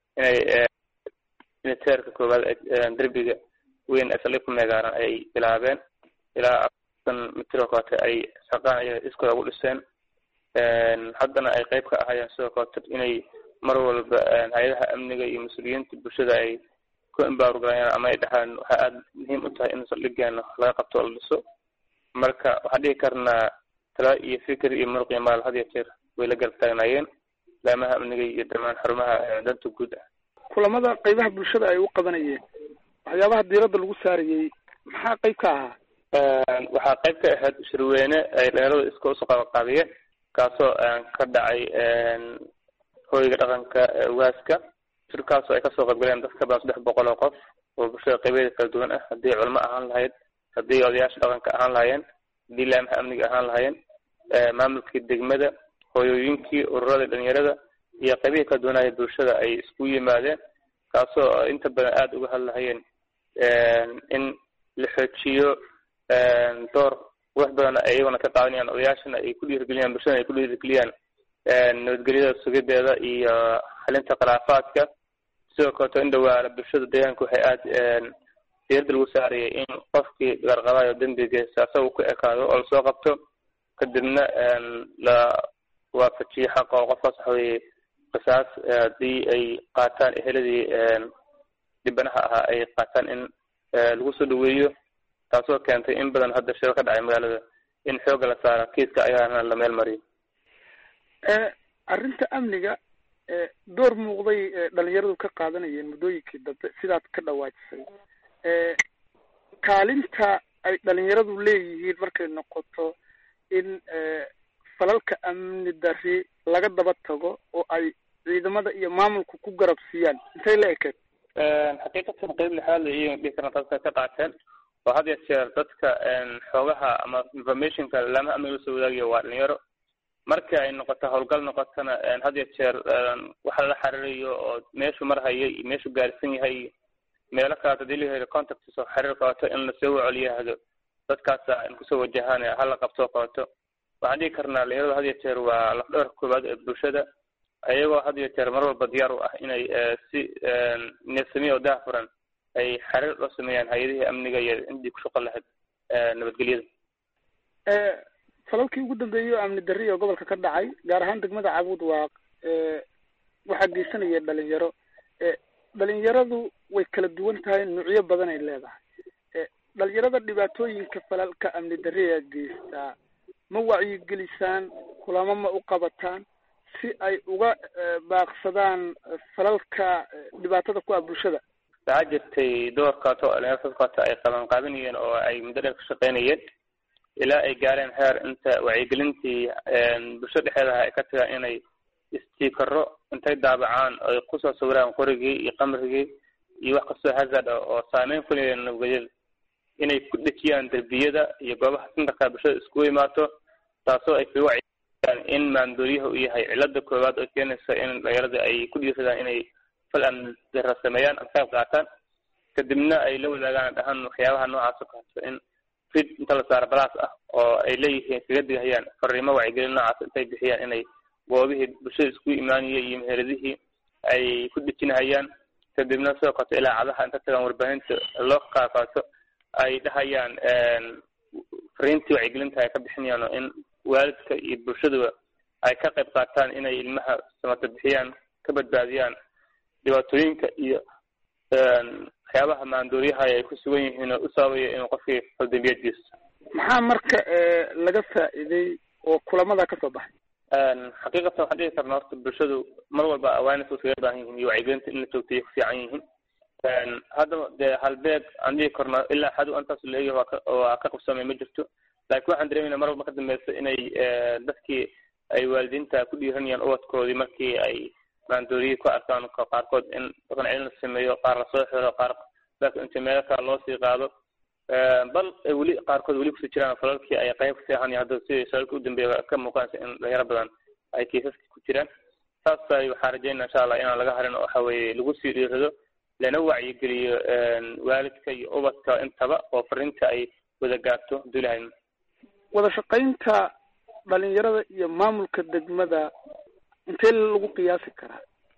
inay teerka koowaad derbiga weyn ee saldhig ku meegaaran ay bilaabeen ilaa afartan mitir oo kaleeto ay shaqaan ay iskooda ugu dhiseen. haddana ay qayb ka ahaayeen sidoo kaleeto inay mar walba hay-adaha amniga iyo mas-uuliyiinta bulshada ay ku imbaargalayaan ama ay dhahaan waxaa aada muhiim u tahay in saldhigeena laga qabto oo la dhiso. marka waxaan dhihi karnaa tala iyo fikir iyo muruq iyo maal had iyo jeer way la garab taagnaayeen laamaha amniga iyo dhamaan xarumaha danta guud ah. kulamada qaybaha bulshada ay u qabanayeen waxyaabaha diiradda lagu saarayay maxaa qayb ka ahaa? waxaa qayb ka ahayd shirweyne ay dhalinyarada iska usoo qabanqaabiyeen kaasoo ka dhacay hoyga dhaqanka waaska. shirkaasoo ay kasoo qaybgaleen dad ka badan 300 oo qof oo bulshada qaybadeeda kala duwan ah, haddii culamo ahaan lahayd, haddii odayaasha dhaqanka ahaan lahaayeen, haddii laamaha amniga ahaan lahaayeen, maamulkii degmada, hooyooyinkii, ururada dhalinyarada iyo qaybihii kala duwanaya bulshada ay isku yimaadeen, kaasoo inta badan aada uga hadlahayeen in la xoojiyo door wax badan iyagona ka qaadanayaan odayaashana ay ku dhiirigeliyaan bulshada ay ku dhiirigeliyaan nabadgelyada sugideeda iyo xalinta khilaafaadka. sidoo kaleeto in dhawaala bulshada deegaanka waxay aada diirada lagu saarayay in qofkii garqabayo dembigiisa asaga ku ekaado oo lasoo qabto kadibna la waafajiyo xaqa oo qofkaas waxa weeye qisaas haddii ay qaataan eheladii dhibanaha ahaa ay qaataan in lagu soo dhaweeyo, taasoo keentay in badan hadda shiro ka dhacay magaalada in xooga la saaro kiiska ayaana la meel mariyo. arrinta amniga door muuqday dhalinyaradu ka qaadanayeen muddooyinkii dambe sidaad ka dhawaajisay. kaalinta ay dhalinyaradu leeyihiin markay noqoto in falalka amni dari laga daba tago oo ay ciidamada iyo maamulku ku garab siiyaan intay la ekeed? xaqiiqatan qayb lixaad iyo dhihi karna dadka ka qaateen oo had iyo jeer dadka xoogaha ama informationka laamaha amniga lasoo wadaagayo waa dhalinyaro. marka ay noqoto howlgal noqotona had iyo jeer waxa la xiriirayo oo meeshu marhaya iyo meeshu gaarsan yahay meelo kale hadii la helo contacts oo xiriir qabato in la soo celiyo dadkaas in kusoo wajahaan hal qabto qabato. waxaan dhihi karnaa dhalinyarada had iyo jeer waa lafdhabarka koowaad ee bulshada, ayagoo had iyo jeer mar walba diyaar u ah inay si neefsamiya oo daahfuran ay xiriir la sameeyaan hay-adihii amniga iyo intii ku shaqo lahayd nabadgelyada. falalkii ugu dambeeyay oo amni darri oo gobolka ka dhacay gaar ahaan degmada Cabuud waa waxaa geysanaya dhalinyaro. dhalinyaradu way kala duwan tahay, nuucyo badan ay leedahay. dhalinyarada dhibaatooyinka falalka amni darri ee geystaa ma wacyigelisaan, kulamo ma u qabataan si ay uga baaqsadaan falalka dhibaatada ku ah bulshada? waxaa jirtay doorkaato dhalinyarada ay qabanqaabinayeen oo ay muddo dheer ka shaqeynayeen ilaa ay gaareen heer inta wacyigelintii bulshada dhexeedaha ay ka tagaan inay istiikaro intay daabacaan ay kusoo sawiraan qorigii iyo qamrigii iyo wax kastoo hazard oo saameyn ku leeyahay nabadgelyada inay ku dhejiyaan derbiyada iyo goobaha sintarka bulshada iskugu imaato, taasoo ay kaga wacyigeliyaan in maandooriyaha uu yahay cilada koowaad oo keenaysa in dhalinyarada ay ku dhiiradaan inay fal amni darra sameeyaan ama qayb qaataan, kadibna ay la wadaagaan dhahaan waxyaabaha noocaas oo kaleeto in fid inta la saaro balaas ah oo ay leeyihiin kaga digahayaan fariimo wacyigelin noocaas intay bixiyaan inay goobihii bulshada isku imaanayay iyo meheladihii ay ku dhejinahayaan, kadibna sidoo kaleto ilaacadaha inta tagaan warbaahinta loo qaaqaato ay dhahayaan fariintii wacyigelinta ay ka bixinayaan oo in waalidka iyo bulshaduba ay ka qayb qaataan inay ilmaha samata bixiyaan, ka badbaadiyaan dhibaatooyinka iyo waxyaabaha maandooriyaha ay ku sugan yihiin oo u sababaya inuu qofkii faldambiyad geysto. maxaa marka laga faa'iiday oo kulamada ka soo baxay? xaqiiqatan waxaan dhihi karnaa horta bulshadu mar walba awareness uskaga baahan yihiin iyo wacyigelinta in la joogtay ku fiican yihiin. haddaba dee halbeeg aan dhihi karno ilaa xadu intaas leeyahay waa ka qabsamay ma jirto, laakiin waxaan dareemayna mar walba ka dambeysa inay dadkii ay waalidiinta ku dhiiranayaan ubadkoodii markii ay maandooriyi ku arkaan qaarkood in dhaqan celin la sameeyo, qaar lasoo xiro, qaar inta meelo kale loo sii qaado, bal weli qaarkood weli kusii jiraan falalkii ay qayb kasii ahaan hadda si shaalka u dambeeya ka muuqanaysa in dhalinyaro badan ay kiisaska ku jiraan. saasay waxaa rajeynaa insha allah inaan laga harin oo waxa weeye lagu sii dhiirado lana wacyigeliyo waalidka iyo ubadka intaba oo fariinta ay wada gaarto dulahayn. wada shaqaynta dhalinyarada iyo maamulka degmada intee lagu qiyaasi karaa?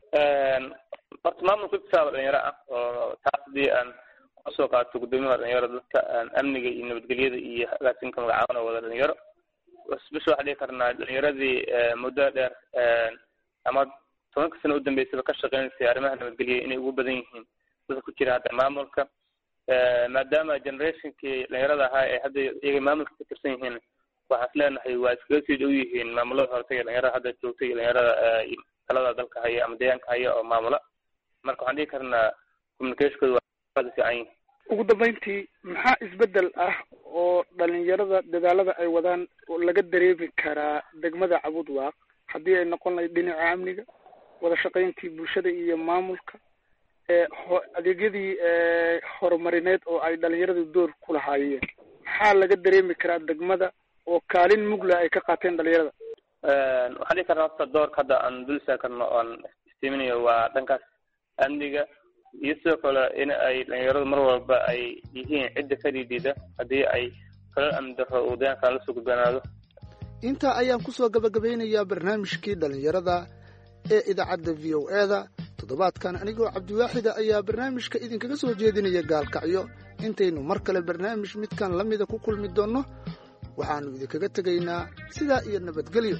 horta maamulka isaaba dhalinyaro ah oo taas hadii aan kusoo qaato guddoomiyaha dhalinyarada dadka amniga iyo nabadgelyada iyo hagaasinka magacaabana wada dhalinyaro bisha waxaa dhihi karnaa dhalinyaradii muddo dheer ama 10 sano u dambeysaba ka shaqeynaysay arrimaha nabadgelya inay ugu badan yihiin dadka ku jira hadda maamulka, maadaama generationkii dhalinyarada ahaa ee hadda iyaga maamulka ka tirsan yihiin waxaan is leenahay waa iskaga sii dhow yihiin maamulada hortay dhalinyarada hadda joogtay dhalinyarada talada dalka haya ama deegaanka haya oo maamula. marka waxaan dhihi karnaa communicationkooda waa aad u fiican yihiin. ugu dambeyntii maxaa isbedel ah oo dhalinyarada dadaalada ay wadaan oo laga dareemi karaa degmada Cabudwaaq haddii ay noqon lahayd dhinaca amniga, wada shaqayntii bulshada iyo maamulka, adeegyadii horumarineed oo ay dhalinyaradu door ku lahaayeen? maxaa laga dareemi karaa degmada oo kaalin mugla ay ka qaateen dhalinyarada? waxaan dhihi karnaa horta doorka hadda aan dul istaagno oon istiiminayo waa dhankaas amniga iyo sidoo kale in ay dhalinyaradu mar walba ay yihiin cidda ka dhiidida haddii ay falal amni darro uu deegaanka la soo gudbanaado. intaa ayaan kusoo gabagabeynayaa barnaamijkii dhalinyarada ee idaacadda VOA-da toddobaadkan. anigoo cabdiwaaxida ayaa barnaamijka idinkaga soo jeedinaya gaalkacyo. intaynu mar kale barnaamij midkan la mida ku kulmi doonno waxaannu idinkaga tegaynaa sidaa iyo nabadgelyo.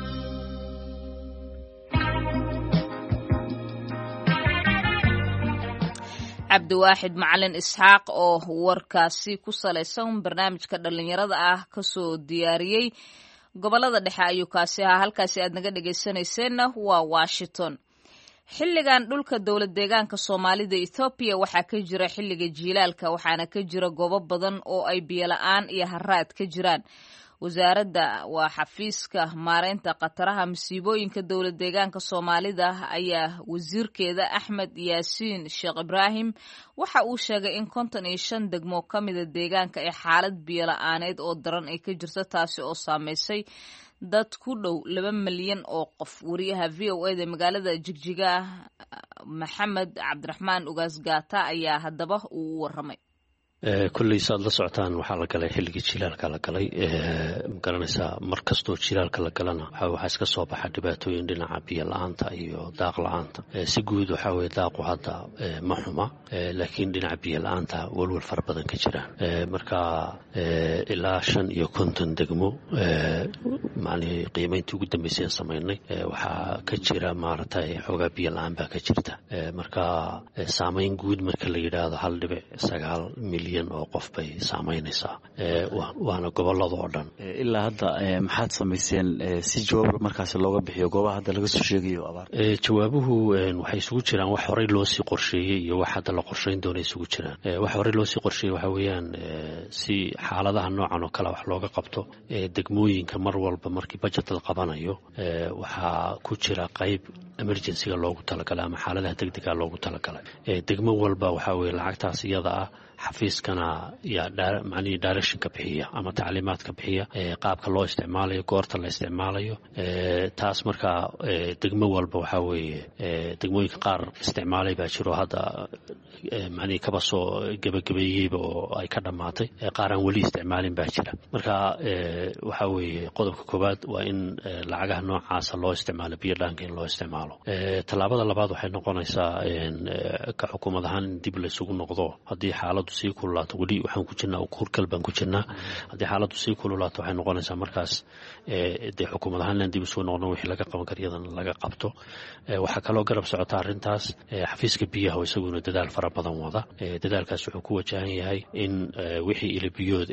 cabdiwaaxid macalin isxaaq oo warkaasi ku salaysan barnaamijka dhalinyarada ah kasoo diyaariyey gobolada dhexe ayuu kaasi ahaa. halkaasi aad naga dhegaysanayseena waa Washington. xilligan dhulka dowlad deegaanka Soomaalida Ethiopia waxaa ka jira xilliga jiilaalka, waxaana ka jira goobo badan oo ay biyo la'aan iyo haraad ka jiraan. wasaaradda waa xafiiska maareynta khataraha masiibooyinka dowlad deegaanka Soomaalida ayaa wasiirkeeda Axmed Yaasiin Sheekh Ibraahim waxa uu sheegay in 55 degmo ka mida deegaanka ay xaalad biyo la'aaneed oo daran ay ka jirto, taasi oo saameysay dad ku dhow 2 milyan oo qof. wariyaha VOA-da magaalada Jigjiga Maxamed Cabdiraxmaan Ugaas Gaata ayaa haddaba uu waramay. kulley saad la socotaan waxaa la galay xilligii jilaalka la galay, magaranaysaa mar kastoo jilaalka la galana waxaa iska soo baxa dhibaatooyin dhinaca biyo la-aanta iyo daaq la-aanta. si guud waxaa weye daaqu hadda ma xuma, laakiin dhinaca biyo la-aanta walwal fara badan ka jiraan. marka ilaa 55 degmo macnihii qiimayntii ugu dambeysay aan samaynay waxaa ka jira maaragtay xoogaa biyo la-aan baa ka jirta. marka saamayn guud marka la yidhaahdo 1.9 milyan oo qof bay saamaynaysaa, waana gobolada oo dhan. ilaa hadda maxaad samayseen si jawaab markaasi looga bixiyo goobaha hadda laga soo sheegayo abaar? jawaabuhu waxay isugu jiraan wax horey loo sii qorsheeyey iyo wax hadda la qorshayn doona isugu jiraan. wax horey loo sii qorsheeyey waxa weeyaan si xaaladaha noocan oo kale wax looga qabto degmooyinka mar walba markii budget la qabanayo waxaa ku jira qayb emergency-ga loogu talagalay ama xaaladaha degdega loogu talagalay. degmo walba waxaa weeye lacagtaas iyada ah xafiiskana yaa macnihii directionka bixiya ama tacliimaadka bixiya qaabka loo isticmaalayo, goorta la isticmaalayo. taas markaa degmo walba waxaa weeye degmooyinka qaar isticmaalay baa jiro hadda macnihii kaba soo gebagabeeyeyba oo ay ka dhammaatay, qaar aan weli isticmaalin baa jira. marka waxaa weeye qodobka koowaad waa in lacagaha noocaasa loo isticmaalo, biyo dhaanka in loo isticmaalo. tallaabada labaad waxay noqonaysaa ka xukuumad ahaan in dib laysugu noqdo haddii xaalad xaaladdu sii kululaato weli waxaan ku jirnaa kurkal baan ku jirnaa haddii xaaladdu sii kululaato waxay noqonaysaa markaas dee xukuumad ahaan inaan dib usoo noqno wixii laga qaban kara iyadan laga qabto waxaa kaloo garab socota arrintaas xafiiska biyaha oo isaguna dadaal fara badan wada dadaalkaas wuxuu ku wajahan yahay in wixii ilabiyood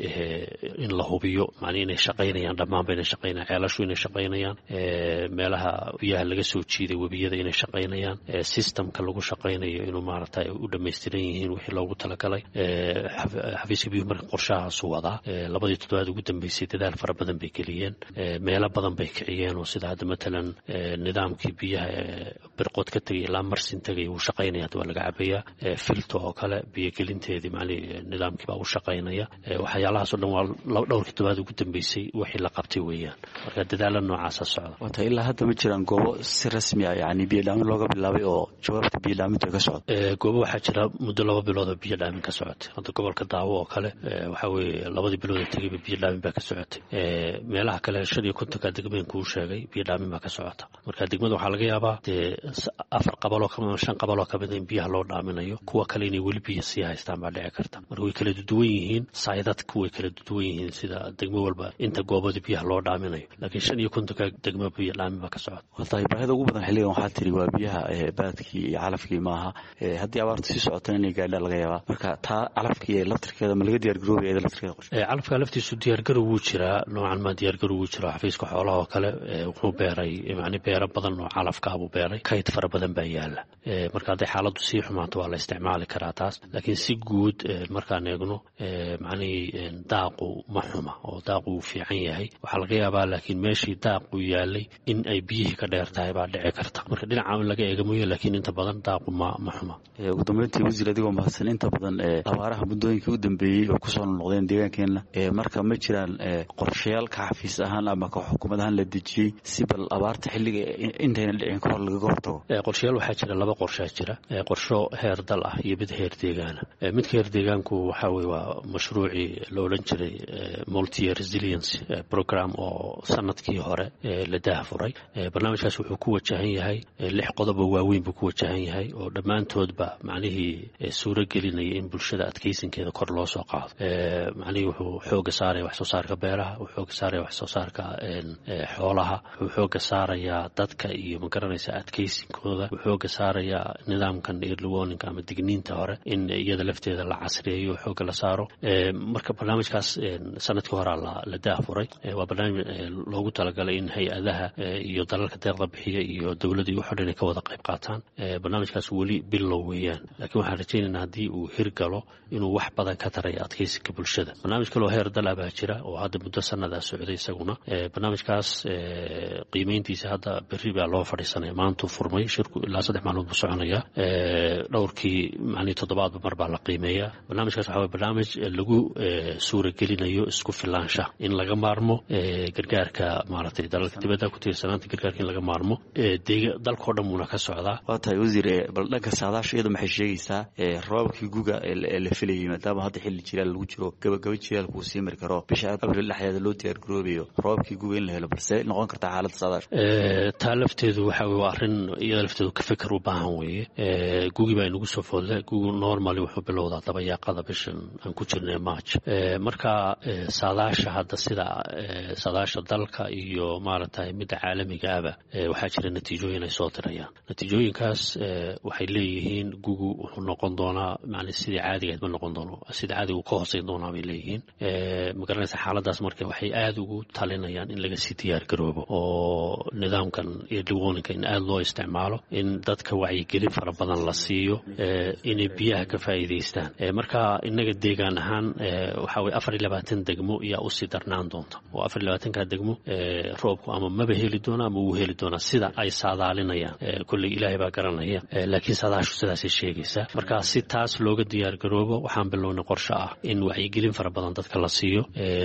in la hubiyo macnii inay shaqaynayaan dhammaanba inay shaqaynayaan ceelashu inay shaqaynayaan meelaha biyaha laga soo jiiday webiyada inay shaqaynayaan systemka lagu shaqaynayo inuu maaragtay u dhammaystiran yihiin wixii loogu talagalay xafiiska biyuhu marka qorshahaasu wadaa labadii toddobaad ugu dambeysay dadaal fara badan bay geliyeen meelo badan bay kiciyeen oo sida hadda matalan nidaamkii biyaha birqood ka tegay ilaa marsin tegay wuu shaqaynaya hadda waa laga cabayaa filto oo kale biyogelinteedii macnii nidaamkii baa u shaqaynaya waxyaalahaas oo dhan waa dhowrkii toddobaad ugu dambeysay wixii la qabtay weeyaan marka dadaala noocaasa socda wata ilaa hadda ma jiraan goobo si rasmi ah yani biyodhaamin looga bilaabay oo jawaabta biyodhaamintu ay ka socota goobo waxaa jira muddo 2 bilood oo biyodhaamin ka socotay hadda gobolka daawo oo kale waxaa weeye 2 bilood oo tegayba biyodhaamin baa ka socotay meelaha kale 5 degmeen kuu sheegay biyodhaamin baa ka socota marka degmada waxaa laga yaabaa dee 4 qabaloo kamid 5 qabaloo kamid in biyaha loo dhaaminayo kuwa kale inay weli biyo sii haystaan baa dhici karta marka way kala duwan yihiin saydadku way kala duwan yihiin sida degmo walba inta goobada biyaha loo dhaaminayo laakiin 5 degmo biyodhaamin baa ka socota watahay baahida ugu badan xilligan waxaa tiri waa biyaha baadkii iyo calafkii maaha haddii abaartu sii socotana inay gaadha laga yaabaa marka taa calafkii ee laftirkeeda ma laga diyaargaroobaya iyada laftirkeeda qorshe calafka laftiisu diyaargarow wuu jiraa noocan ma diyaargarow wuu jiraa xafiiska xoolaha oo kale wuxuu beeray macni beero badan oo calafka buu beeray kayd fara badan baa yaala marka hadday xaaladdu sii xumaato waa la isticmaali karaa taas laakiin si guud markaan eegno macni daaqu ma xuma oo daaqu wuu fiican yahay waxaa laga yaabaa laakiin meeshii daaqu yaalay in ay biyihii ka dheer tahay baa dhici karta marka dhinaca laga eegamoyo laakiin inta badan daaqu ma xuma ugu dambeyntii wasiir adigoo mahadsan inta badan abaaraha muddooyinkii u dambeeyey oo kusoo noqdeen deegaankeenna marka ma jiraan qorshayaal ka xafiis ahaan ama ka xukuumad ahaan la dejiyey si bal abaarta xilliga intayna dhicin ka hor lagaga hortago qorshayaal waxaa jira 2 qorshaa jira qorsho heer dal ah iyo mid heer deegaana midka heer deegaanku waxaa weeye waa mashruucii la odhan jiray multi-year resilience program oo sanadkii hore la daahfuray barnaamijkaas wuxuu ku wajahan yahay 6 qodob oo waaweyn buu ku wajahan yahay oo dhammaantoodba macnihii suuro gelinaya in bulshada adkaysankeeda kor loo soo qaado macnihii wuxuu xooga saaraya wax soo saarka beeraha wuxuu xooga saaraya wax soo saarka xoolaha wuxuu xooga saarayaa dadka iyo magaranaysa adkaysinkooda wuxuu xooga saarayaa nidaamkan early warning ama digniinta hore in iyada lafteeda la casriyeeyo xooga la saaro marka barnaamijkaas sanadkii hore la daahfuray waa barnaamij loogu talagalay in hay-adaha iyo dalalka deeqda bixiya iyo dowladda iyo waxoo dhan ay ka wada qayb qaataan barnaamijkaas weli bilow weeyaan laakiin waxaan rajaynaynaa haddii uu hirgalo inuu wax badan ka tarayo adkaysiga bulshada barnaamij kaloo heer dal baa jira oo hadda muddo sannadaa socday isaguna barnaamijkaas qiimayntiisa hadda berri baa loo fadhiisanaya maantuu furmay shirku ilaa 3 maalmood buu soconaya dhowrkii macnii 7 mar baa la qiimeeyaa barnaamijkaas waxaa waye barnaamij lagu suuragelinayo isku filaansha in laga maarmo gargaarka maaragtay dalalka dibadda ku tiirsanaanta gargaarka in laga maarmo dalkoo dhan muuna ka socdaa waa tahay wasiir bal dhanka saadaasha iyada maxay sheegaysaa roobabkii guga ee la filayay maadaama hadda xilli jilaal lagu jiro gabagaba jilaalku uu sii mari karo bisha abril dhexdeeda loo diyaargaroobayo roobabkii guga in la helo balse noqon kartaa xaaladda saadaasha taa lafteedu waxa weye waa arrin iyada lafteedu ka fikir u baahan weeye gugi baa inagu soo foodle gugu normally wuxuu bilowdaa dabayaaqada bishan aan ku jirnay march marka saadaasha hadda sida saadaasha dalka iyo maaragtay midda caalamiga ahba waxaa jira natiijooyin ay soo dirayaan natiijooyinkaas waxay leeyihiin gugu wuxuu noqon doonaa macni sidii caadigeed ma noqon doono sida caadiga uu ka hooseyn doonaa bay leeyihiin magaranaysa xaaladaas marka waxay aad ugu talinayaan in laga sii diyaar garoobo oo nidaamkan early warning in aad loo isticmaalo in dadka wacyigelin fara badan la siiyo inay biyaha ka faa'iidaystaan marka inaga deegaan ahaan waxaa weye 24 degmo ayaa usii darnaan doonta oo 24ka degmo roobku ama maba heli doona ama wuu heli doonaa sida ay saadaalinayaan kulley ilaahay baa garanaya laakiin saadaashu sidaasay sheegaysaa marka si taas looga diyaar garoobo waxaan bilownay qorshe ah in wacyigelin fara badan dadka la siiyo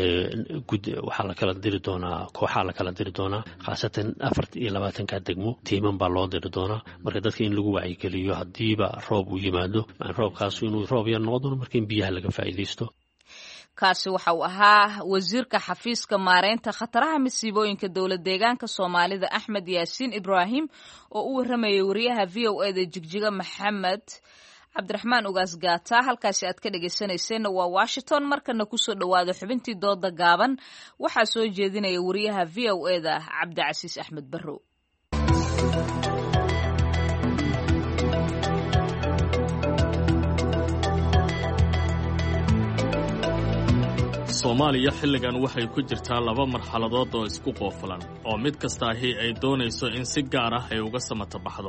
waxaa la kala diri doonaa kooxaa la kala diri doonaa khaasatan 24ka degmo tiiman baa loo diri doonaa marka dadka in lagu wacyigeliyo haddiiba roob uu yimaado roobkaas inuu roob yar noqon doono marka in biyaha laga faa'iidaysto kaasi waxa uu ahaa wasiirka xafiiska maareynta khataraha masiibooyinka dowlad deegaanka Soomaalida Axmed Yaasiin Ibraahim oo u waramayay wariyaha VOA da Jigjiga Maxamed cabdiraxmaan ugaas gaata. Halkaasi aad ka dhegaysanayseena waa Washington. Markana kusoo dhawaada xubintii dooda gaaban waxaa soo jeedinaya wariyaha VOA-da Cabdicasiis Axmed Barrow. Soomaaliya xilligan waxay ku jirtaa 2 marxaladood oo isku qoofulan oo mid kastaahi ay doonayso in si gaar ah ay uga samata baxdo.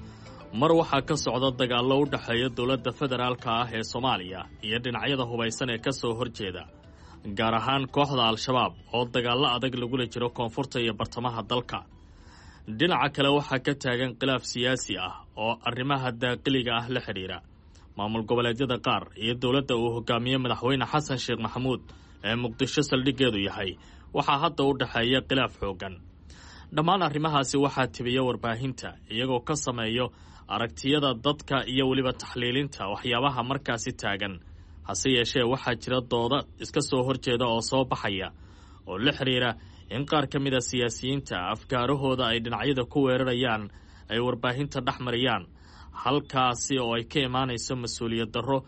mar waxaa ka socda dagaallo u dhexeeya dowladda federaalka ah ee Soomaaliya iyo dhinacyada hubaysan ee ka soo horjeeda, gaar ahaan kooxda Al-Shabaab oo dagaallo adag lagula jiro koonfurta iyo bartamaha dalka. dhinaca kale waxaa ka taagan khilaaf siyaasi ah oo arrimaha daaqiliga ah la xidhiira. maamul goboleedyada qaar iyo dowladda uu hogaamiye madaxweyne xasan sheekh maxamuud ee Muqdisho saldhiggeedu yahay waxaa hadda u dhexeeya khilaaf xooggan. dhammaan arrimahaasi waxaa tibiya warbaahinta iyagoo ka sameeyo aragtiyada dadka iyo weliba taxliilinta waxyaabaha markaasi taagan. hase yeeshee waxaa jira dooda iska soo horjeeda oo soo baxaya oo la xidhiira in qaar ka mida siyaasiyiinta afkaarahooda ay dhinacyada ku weerarayaan ay warbaahinta dhex mariyaan, halkaasi oo ay ka imaanayso mas-uuliyad darro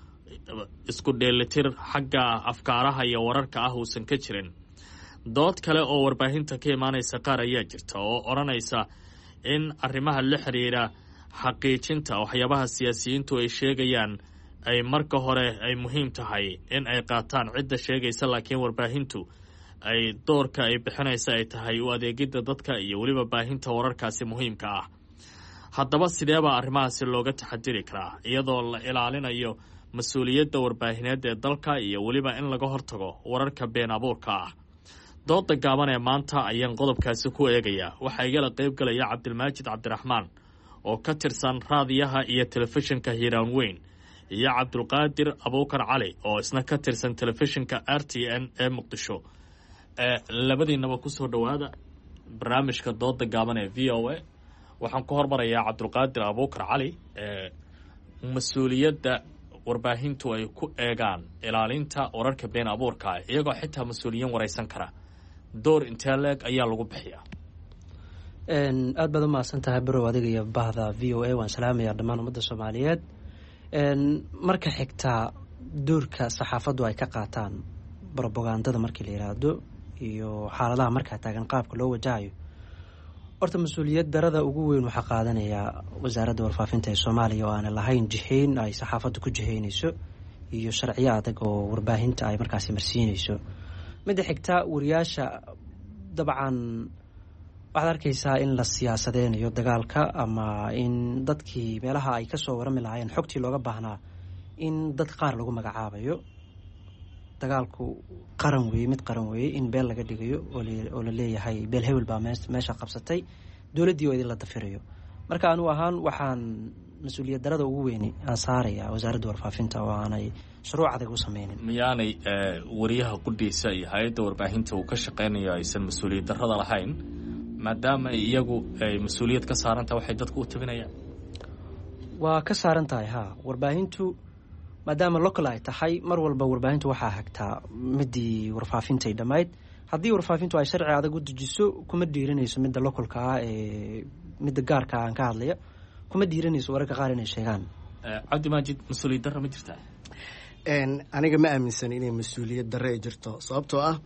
isku dheelitir xagga afkaaraha iyo wararka ah uusan ka jirin. dood kale oo warbaahinta ka imaanaysa qaar ayaa jirta oo odhanaysa in arrimaha la xidhiira xaqiijinta waxyaabaha siyaasiyiintu ay sheegayaan ay marka hore ay muhiim tahay in ay qaataan cidda sheegaysa, laakiin warbaahintu ay doorka ay bixinaysa ay tahay u adeegidda dadka iyo weliba baahinta wararkaasi muhiimka ah. haddaba sideebaa arrimahaasi looga taxadiri karaa iyadoo la ilaalinayo mas-uuliyadda warbaahineed ee dalka iyo weliba in laga hortago wararka been abuurka ah? dooda gaaban ee maanta ayaan qodobkaasi ku eegayaa. waxaa igala qayb galaya Cabdilmaajid Cabdiraxmaan oo ka tirsan raadiyaha iyo telefishinka Hiiraan Weyn, iyo Cabdulqaadir Abuukar Cali oo isna ka tirsan telefishinka RTN ee Muqdisho. labadiinaba ku soo dhawaada barnaamijka dooda gaaban ee VOA. waxaan ku hormarayaa Cabdulqaadir Abuukar Cali. mas-uuliyadda warbaahintu ay ku eegaan ilaalinta wararka been abuurka iyagoo xitaa mas-uuliyiin waraysan kara, door intee leeg ayaa lagu bixiyaa? aad baad u mahadsan tahay Barrow, adiga iyo bahda VOA. waan salaamayaa dhammaan ummadda Soomaaliyeed. marka xigtaa doorka saxaafaddu ay ka qaataan brobagandada markii la yiraahdo iyo xaaladaha markaa taagan qaabka loo wajahayo, horta mas-uuliyad darada ugu weyn waxaa qaadanaya wasaaradda warfaafinta ee Soomaaliya oo aan lahayn jihayn ay saxaafaddu ku jihaynayso iyo sharciyo adag oo warbaahinta ay markaasi marsiinayso. midda xigta wariyaasha dabcan waxaad arkaysaa in la siyaasadeynayo dagaalka, ama in dadkii meelaha ay kasoo warami lahaayeen xogtii looga baahnaa in dad qaar lagu magacaabayo. dagaalku qaran weeye, mid qaran weeye, in beel laga dhigayo oo la leeyahay beel hebel baa meesha qabsatay, dowladdii oo idin la dafirayo. marka anu ahaan waxaan mas-uuliyad darada ugu weyni aan saaraya wasaaradda warfaafinta oo aanay shuruuc adag u sameynin. miyaanay wariyaha qudhiisa iyo hay-adda warbaahinta uu ka shaqeynayo aysan mas-uuliyad darada lahayn, maadaama iyagu ay mas-uuliyad ka saaran tahay waxay dadku u tabinayaan? waa ka saaran tahay, ha. warbaahintu maadaama local ay tahay, mar walba warbaahintu waxaa hagtaa midii warfaafintay dhammayd. haddii warfaafintu ay sharci adag u dejiso, kuma dhiiranayso midda localka ah ee midda gaarka aan ka hadlaya, kuma dhiiranayso wararka qaar inay sheegaan. Cabdimaajid, mas-uuliyad darra ma jirtaa? aniga ma aaminsan inay mas-uuliyad darre ay jirto, sababtoo ah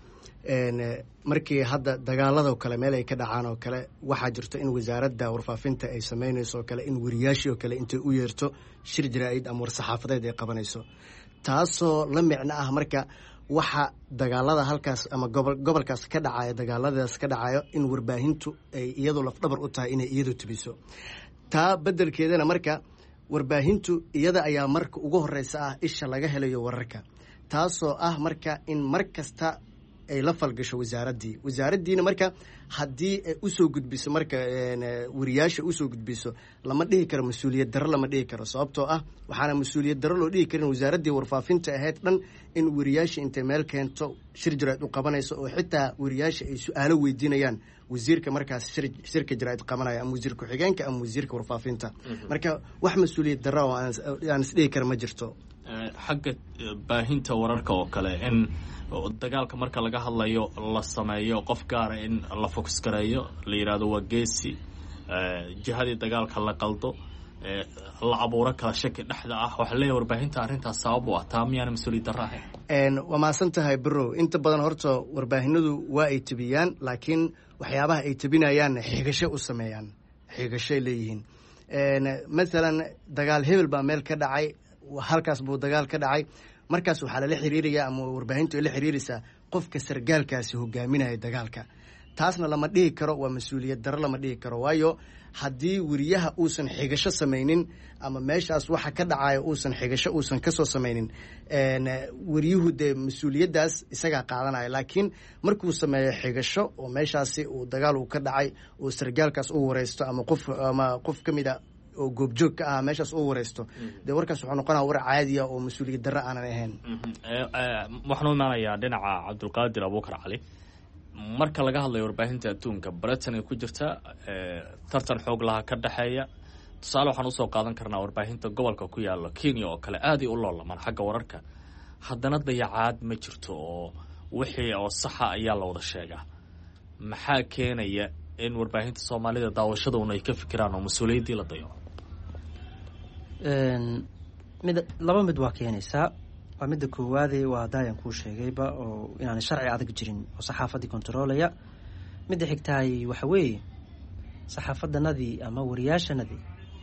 markii hadda dagaaladoo kale meel ay ka dhacaan oo kale waxaa jirto in wasaaradda warfaafinta ay samaynayso oo kale in wariyaashii oo kale intay u yeerto shir jaraa'id ama war-saxaafadeed ay qabanayso, taasoo la micno ah marka waxa dagaalada halkaas ama gobolkaas ka dhacaya, dagaaladaas ka dhacayo, in warbaahintu ay iyadu lafdhabar u tahay inay iyadu tubiso. taa beddelkeedana marka warbaahintu iyada ayaa marka ugu horeysa ah isha laga helayo wararka, taasoo ah marka in mar kasta ay la falgasho wasaaraddiina marka haddii ay usoo gudbiso marka wariyaasha usoo gudbiso lama dhihi karo mas-uuliyad darro, lama dhihi karo, sababtoo ah waxaana mas-uuliyad darro loo dhihi karin wasaaraddii warfaafinta ahayd dhan in wariyaasha intay meel keento shir jaraa'id u qabanayso oo xitaa wariyaasha ay su-aalo weydiinayaan wasiirka markaas shirka jaraa'id qabanaya ama wasiir ku-xigeenka ama wasiirka warfaafinta. marka wax mas-uuliyad darro oo aan isdhihi kara ma jirto. xagga baahinta wararka oo kale, in dagaalka marka laga hadlayo la sameeyo qof gaara in la fokus gareeyo, la yidhaahdo waa geesi, jihadii dagaalka la qaldo, la abuuro kala shaki dhexda ah waxaa leeyahay warbaahinta arrintaas sabab u ah taa miyaana mas-uuliyad darro ahayn waa mahadsan tahay birow inta badan horta warbaahinadu waa ay tebiyaan laakiin waxyaabaha ay tebinayaanna xigasho u sameeyaan xigashoay leeyihiin maalan dagaal hebel baa meel ka dhacay halkaas buu dagaal ka dhacay markaas waxaa lala xiriiraya ama warbaahintu ay la xiriiraysaa qofka sargaalkaasi hogaaminaya dagaalka taasna lama dhihi karo waa mas-uuliyad darro lama dhihi karo waayo haddii weriyaha uusan xigasho samaynin ama meeshaas waxa ka dhacaya uusan xigasho uusan kasoo samaynin weriyuhu dee mas-uuliyaddaas isagaa qaadanaya laakiin markuu sameeyo xigasho oo meeshaasi uu dagaal uu ka dhacay uu sargaalkaas u wareysto ama qof ka mid a oo goobjoog ka ah meeshaas u wareysto dee warkaas wuxuu noqonaya war caadiya oo mas-uuliyad darro aanan ahayn waxaan u imaanayaa dhinaca cabdulqaadir abuukar cali marka laga hadlayo warbaahinta adduunka britain ay ku jirta tartan xoog laha ka dhexeeya tusaale waxaan usoo qaadan karnaa warbaahinta gobolka ku yaalo kenya oo kale aaday u loolamaan xagga wararka haddana dayacaad ma jirto oo wixii oo saxa ayaa la wada sheegaa maxaa keenaya in warbaahinta soomaalida daawashaduna ay ka fikiraan oo mas-uuliyaddii la dayaco laba mid waa keenaysaa waa midda koowaade waa daayan kuu sheegayba oo inaanay sharci adag jirin oo saxaafaddii kontaroolaya midda xigtahay waxa weeye saxaafadanadii ama wariyaashanadii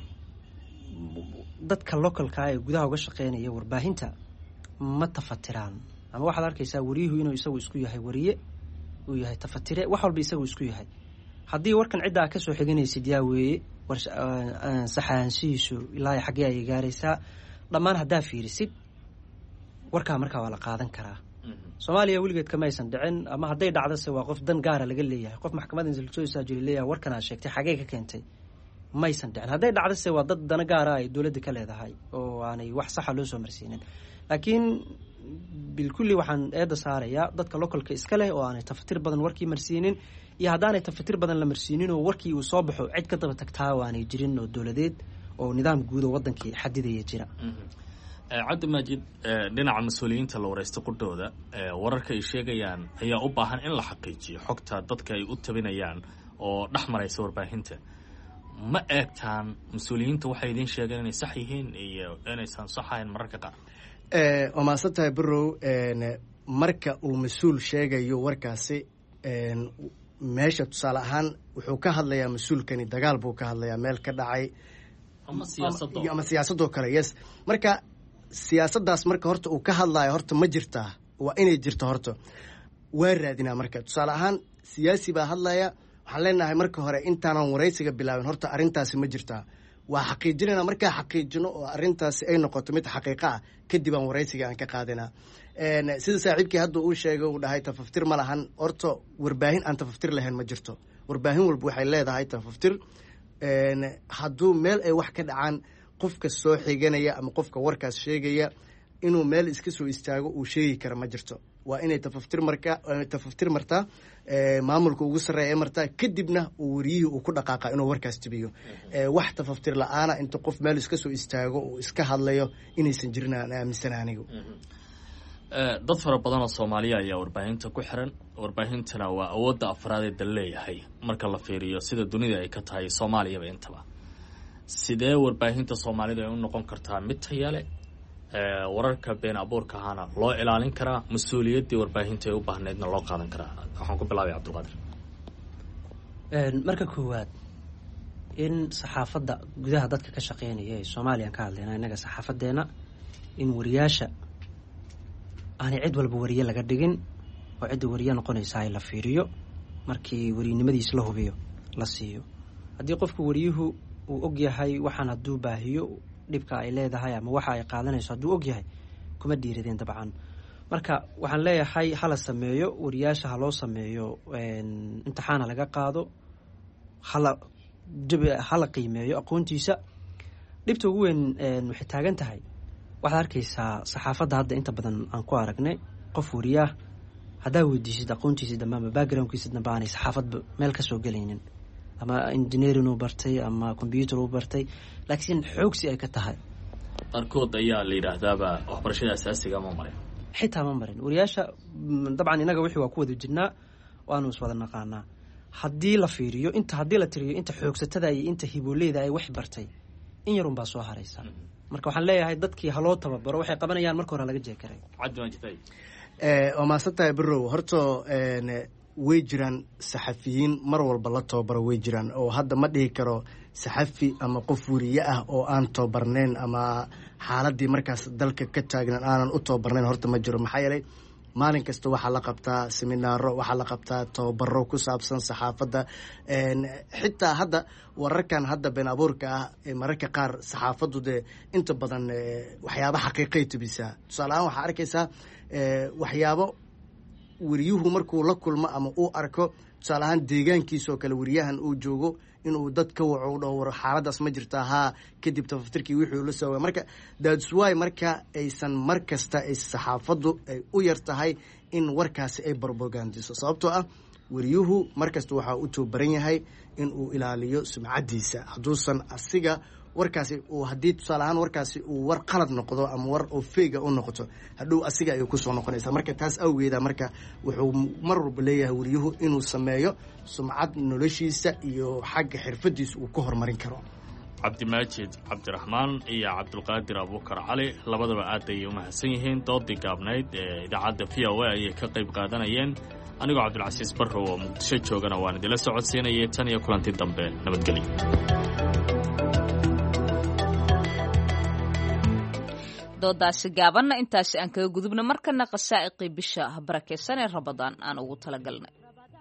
dadka localkaa ee gudaha uga shaqeynaya warbaahinta ma tafatiraan ama waxaad arkaysaa wariyuhu inuu isagu isku yahay wariye uu yahay tafatire wax walba isagu isku yahay haddii warkan cidda a kasoo xiganaysid yaa weeye saxaanshihiisu ilaa xaggee ayay gaaraysaa dhammaan haddaa fiirisid warkaa markaa waa la qaadan karaa soomaaliya weligeed kama aysan dhicin ama hadday dhacdase waa qof dan gaara laga leeyahay qof maxkamadda intellectual jiri leeyahay warkan aad sheegtay xagee ka keentay maysan dhicin hadday dhacdase waa dad dana gaara ay dowladda ka leedahay oo aanay wax saxa loo soo marsiinin laakiin bilkulli waxaan eedda saarayaa dadka localka iska leh oo aanay tafatir badan warkii marsiinin iyo haddaanay tafatir badan la marsiinin oo warkii uu soo baxo cid ka daba tagtaa oo aanay jirin oo dowladeed oo nidaam guud oo wadankii xadidaya jira cabdi maajid dhinaca mas-uuliyiinta la wareysta qudhooda wararka ay sheegayaan ayaa u baahan in la xaqiijiyo xogta dadka ay u tabinayaan oo dhex maraysa warbaahinta ma eegtaan mas-uuliyiinta waxay idiin sheegeen inay sax yihiin iyo inaysan sax ahayn mararka qaar waa mahadsan tahay birow marka uu mas-uul sheegayo warkaasi meesha tusaale ahaan wuxuu ka hadlayaa mas-uulkani dagaal buu ka hadlayaa meel ka dhacay ama siyaasadoo kale yes marka siyaasaddaas marka horta uu ka hadlaayo horta ma jirtaa waa inay jirto horta waa raadinaa marka tusaale ahaan siyaasi baa hadlaya waxaan leenahay marka hore intaanan waraysiga bilaabin horta arrintaasi ma jirtaa waa xaqiijinayna markaa xaqiijino oo arrintaasi ay noqoto mid xaqiiqo ah kadib aan waraysiga aan ka qaadanaa sida saaxiibkii hadda uu sheegay uu dhahay tafaftir ma lahan horta warbaahin aan tafaftir lahayn ma jirto warbaahin walba waxay leedahay tafaftir hadduu meel ay wax ka dhacaan qofka soo xiganaya ama qofka warkaas sheegaya inuu meel iska soo istaago uu sheegi kara ma jirto waa inay tafaftir martaa maamulka ugu sarreeya martaa kadibna uu wariyihii uu ku dhaqaaqa inuu warkaas tibiyo wax tafaftir la-aana inta qof meel iska soo istaago uu iska hadlayo inaysan jirin aan aaminsana anigu dad fara badan oo soomaaliya ayaa warbaahinta ku xiran warbaahintana waa awoodda afraad ee dal leeyahay marka la fiiriyo sida dunida ay ka tahay soomaaliyaba intaba sidee warbaahinta soomaalida ay u noqon kartaa mid tayale wararka been abuurka ahaana loo ilaalin karaa mas-uuliyaddii warbaahinta ay u baahneydna loo qaadan karaa waxaan ku bilaabay cabdulqaadir marka koowaad in saxaafadda gudaha dadka ka shaqeynaya ee soomaaliyaan ka hadlayna innaga saxaafadeena in wariyaasha aanay cid walba wariye laga dhigin oo cidda wariye noqonaysa ay la fiiriyo markii warinimadiis la hubiyo la siiyo haddii qofku wariyuhu uu og yahay waxaan hadduu baahiyo dhibka ay leedahay ama waxa ay qaadanayso hadduu og yahay kuma dhiiradeen dabcan marka waxaan leeyahay hala sameeyo wariyaasha ha loo sameeyo imtixaan ha laga qaado hala qiimeeyo aqoontiisa dhibta ugu weyn waxay taagan tahay waxaad arkaysaa saxaafadda hadda inta badan aan ku aragnay qof wariyaah haddaa weydiisid aqoontiisa dambe ama backgroundkiisa dambe aanay saxaafadba meel ka soo gelaynin ama engineering uu bartay ama combyuter uu bartay laakiin xoogsi ay ka tahay qaarkood ayaa la yidhaahdaaba waxbarashada asaasiga ma marin xitaa ma marin wariyaasha dabcan innaga wixii waa ku wada jirnaa waanu is wada naqaanaa haddii la fiiriyo haddii la tiriyo inta xoogsatada iyo inta hibooleyda ay wax bartay in yarun baa soo haraysa. marka waxaan leeyahay dadkii haloo tababaro waxay qabanayaan marka hore laga jeekaray. waa mahadsan tahay birow. horta way jiraan saxafiyiin mar walba la tababaro way jiraan, oo hadda ma dhihi karo saxafi ama qof weriye ah oo aan tababarnayn ama xaaladii markaas dalka ka taagnan aanan u tababarnayn horta ma jiro. maxaa yeelay maalin kasta waxaa la qabtaa seminaaro, waxaa la qabtaa tababaro ku saabsan saxaafadda. xitaa hadda wararkan hadda been abuurka ah mararka qaar saxaafaddu dee inta badan waxyaaba xaqiiqay tubisaa. tusaale ahaan waxaa arkaysaa waxyaabo weriyuhu markuu la kulmo ama uu arko, tusaale ahaan deegaankiisoo kale weriyahan uu joogo inuu dad ka waco u dhowro xaaladaas ma jirtaa haa, kadib tafatirkii wixii la soo marka that's why marka aysan mar kasta ay saxaafaddu ay u yar tahay in warkaasi ay barbogandiso. sababtoo ah weriyuhu mar kasta waxaa u tababaran yahay in uu ilaaliyo sumcaddiisa. hadduusan asiga warkaasi uu haddii tusaale ahaan warkaasi uu war qalad noqdo ama war oo feega u noqoto, hadhow asiga ayay kusoo noqonaysaa. marka taas awgeeda marka wuxuu mar walba leeyahay weriyuhu inuu sameeyo sumcad noloshiisa iyo xagga xirfadiisa uu ku horumarin karo. cabdimaajid cabdiraxmaan iyo cabdulqaadir abuukar cali labadaba aad ayay u mahadsan yihiin. doodii gaabnayd ee idaacadda v o a ayay ka qayb qaadanayeen. anigoo cabdilcasiis barrow oo muqdisho joogana waan idinla socodsiinayay. tan iyo kulanti dambe nabadgelyo. doodaasi gaabanna intaasi aan kaga gudubno. markana qasaa'iqii bisha barakeysan ee Ramadaan aan ugu talagalnay.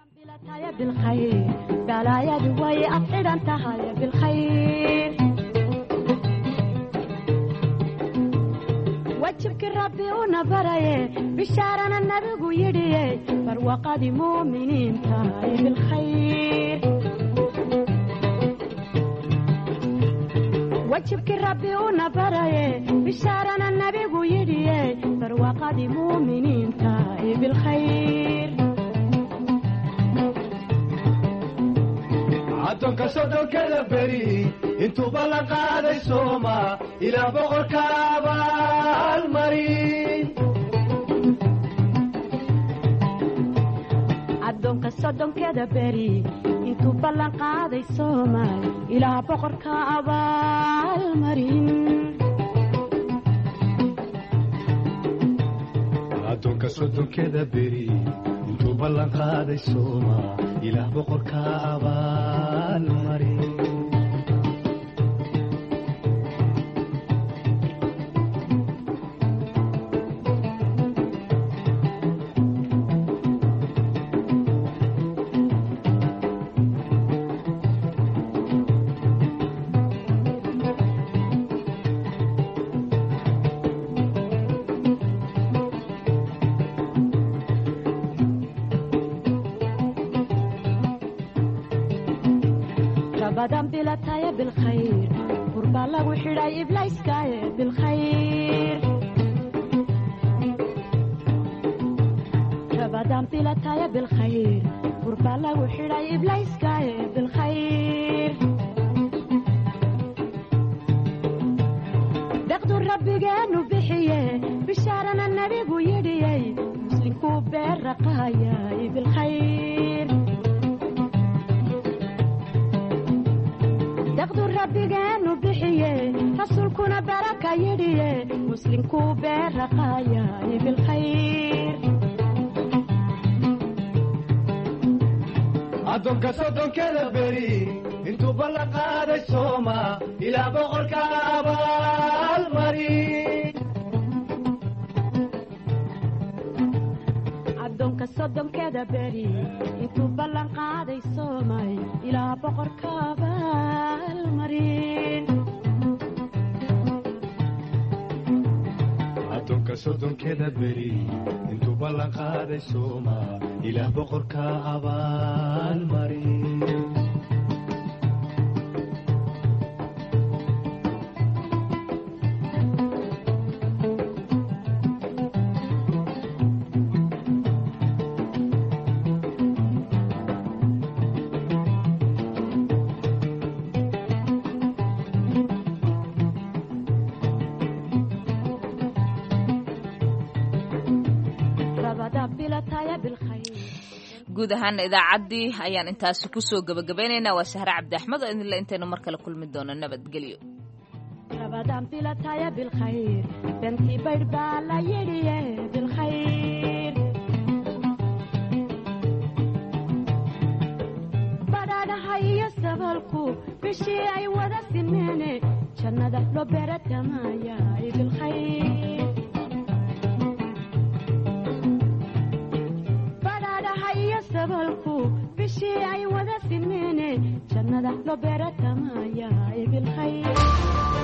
wajibki rabbi una baraye bishaarana nabigu yidhiye barwaqadii muuminiinta bilkhayr. wajibki rabbi una baraye bishaarana nabigu yidhiye barwaqadii muuminiinta bilkhayr. addoonka soddonkada beri intuuba la qaaday sooma ilaa boqorka abaalmarin. addoonka soddonkeda beri intuu ballan qaaday soomaal ilaa boqorka abaalmarin. addoonka soddonkeda beri intuu ballan qaaday sooma ilaa boqorka abaalmarin. رمضان بلا تايا بالخير قربا لغو حراي إبلايس كايا بالخير رمضان بلا تايا بالخير قربا لغو حراي إبلايس كايا بالخير دقدو ربي جانو بحيه بشارنا النبي ويدي مسلم كوبير رقايا بالخير دقدو ربي جانو بحيه رسولكنا بركة يدي مسلم كوبير رقايا بالخير addoonka soddonkeda beri intuu ballan qaaday sooma ilaa boqorka abaalmarin. addoonka soddonkeda beri intuu ballan qaaday soomay ilaa boqorka abaalmarin. addoonka soddonkeda beri intuu ballan qaaday sooma ilaa boqorka abaalmarin. guud ahaan idaacaddii ayaan intaasi kusoo gabagabaynaynaa. waa sahre cabdi axmed oo idinle intaynu mar kale kulmi doono nabadgelyo. رمضان بلاتايا بالخير بنتي بربالة يدي بالخير بدانا هيا سبالكو بشي أي ودا سنيني جنة لو بيرتا مايا بالخير بدانا هيا سبالكو بشي أي ودا سنيني جنة لو بيرتا مايا بالخير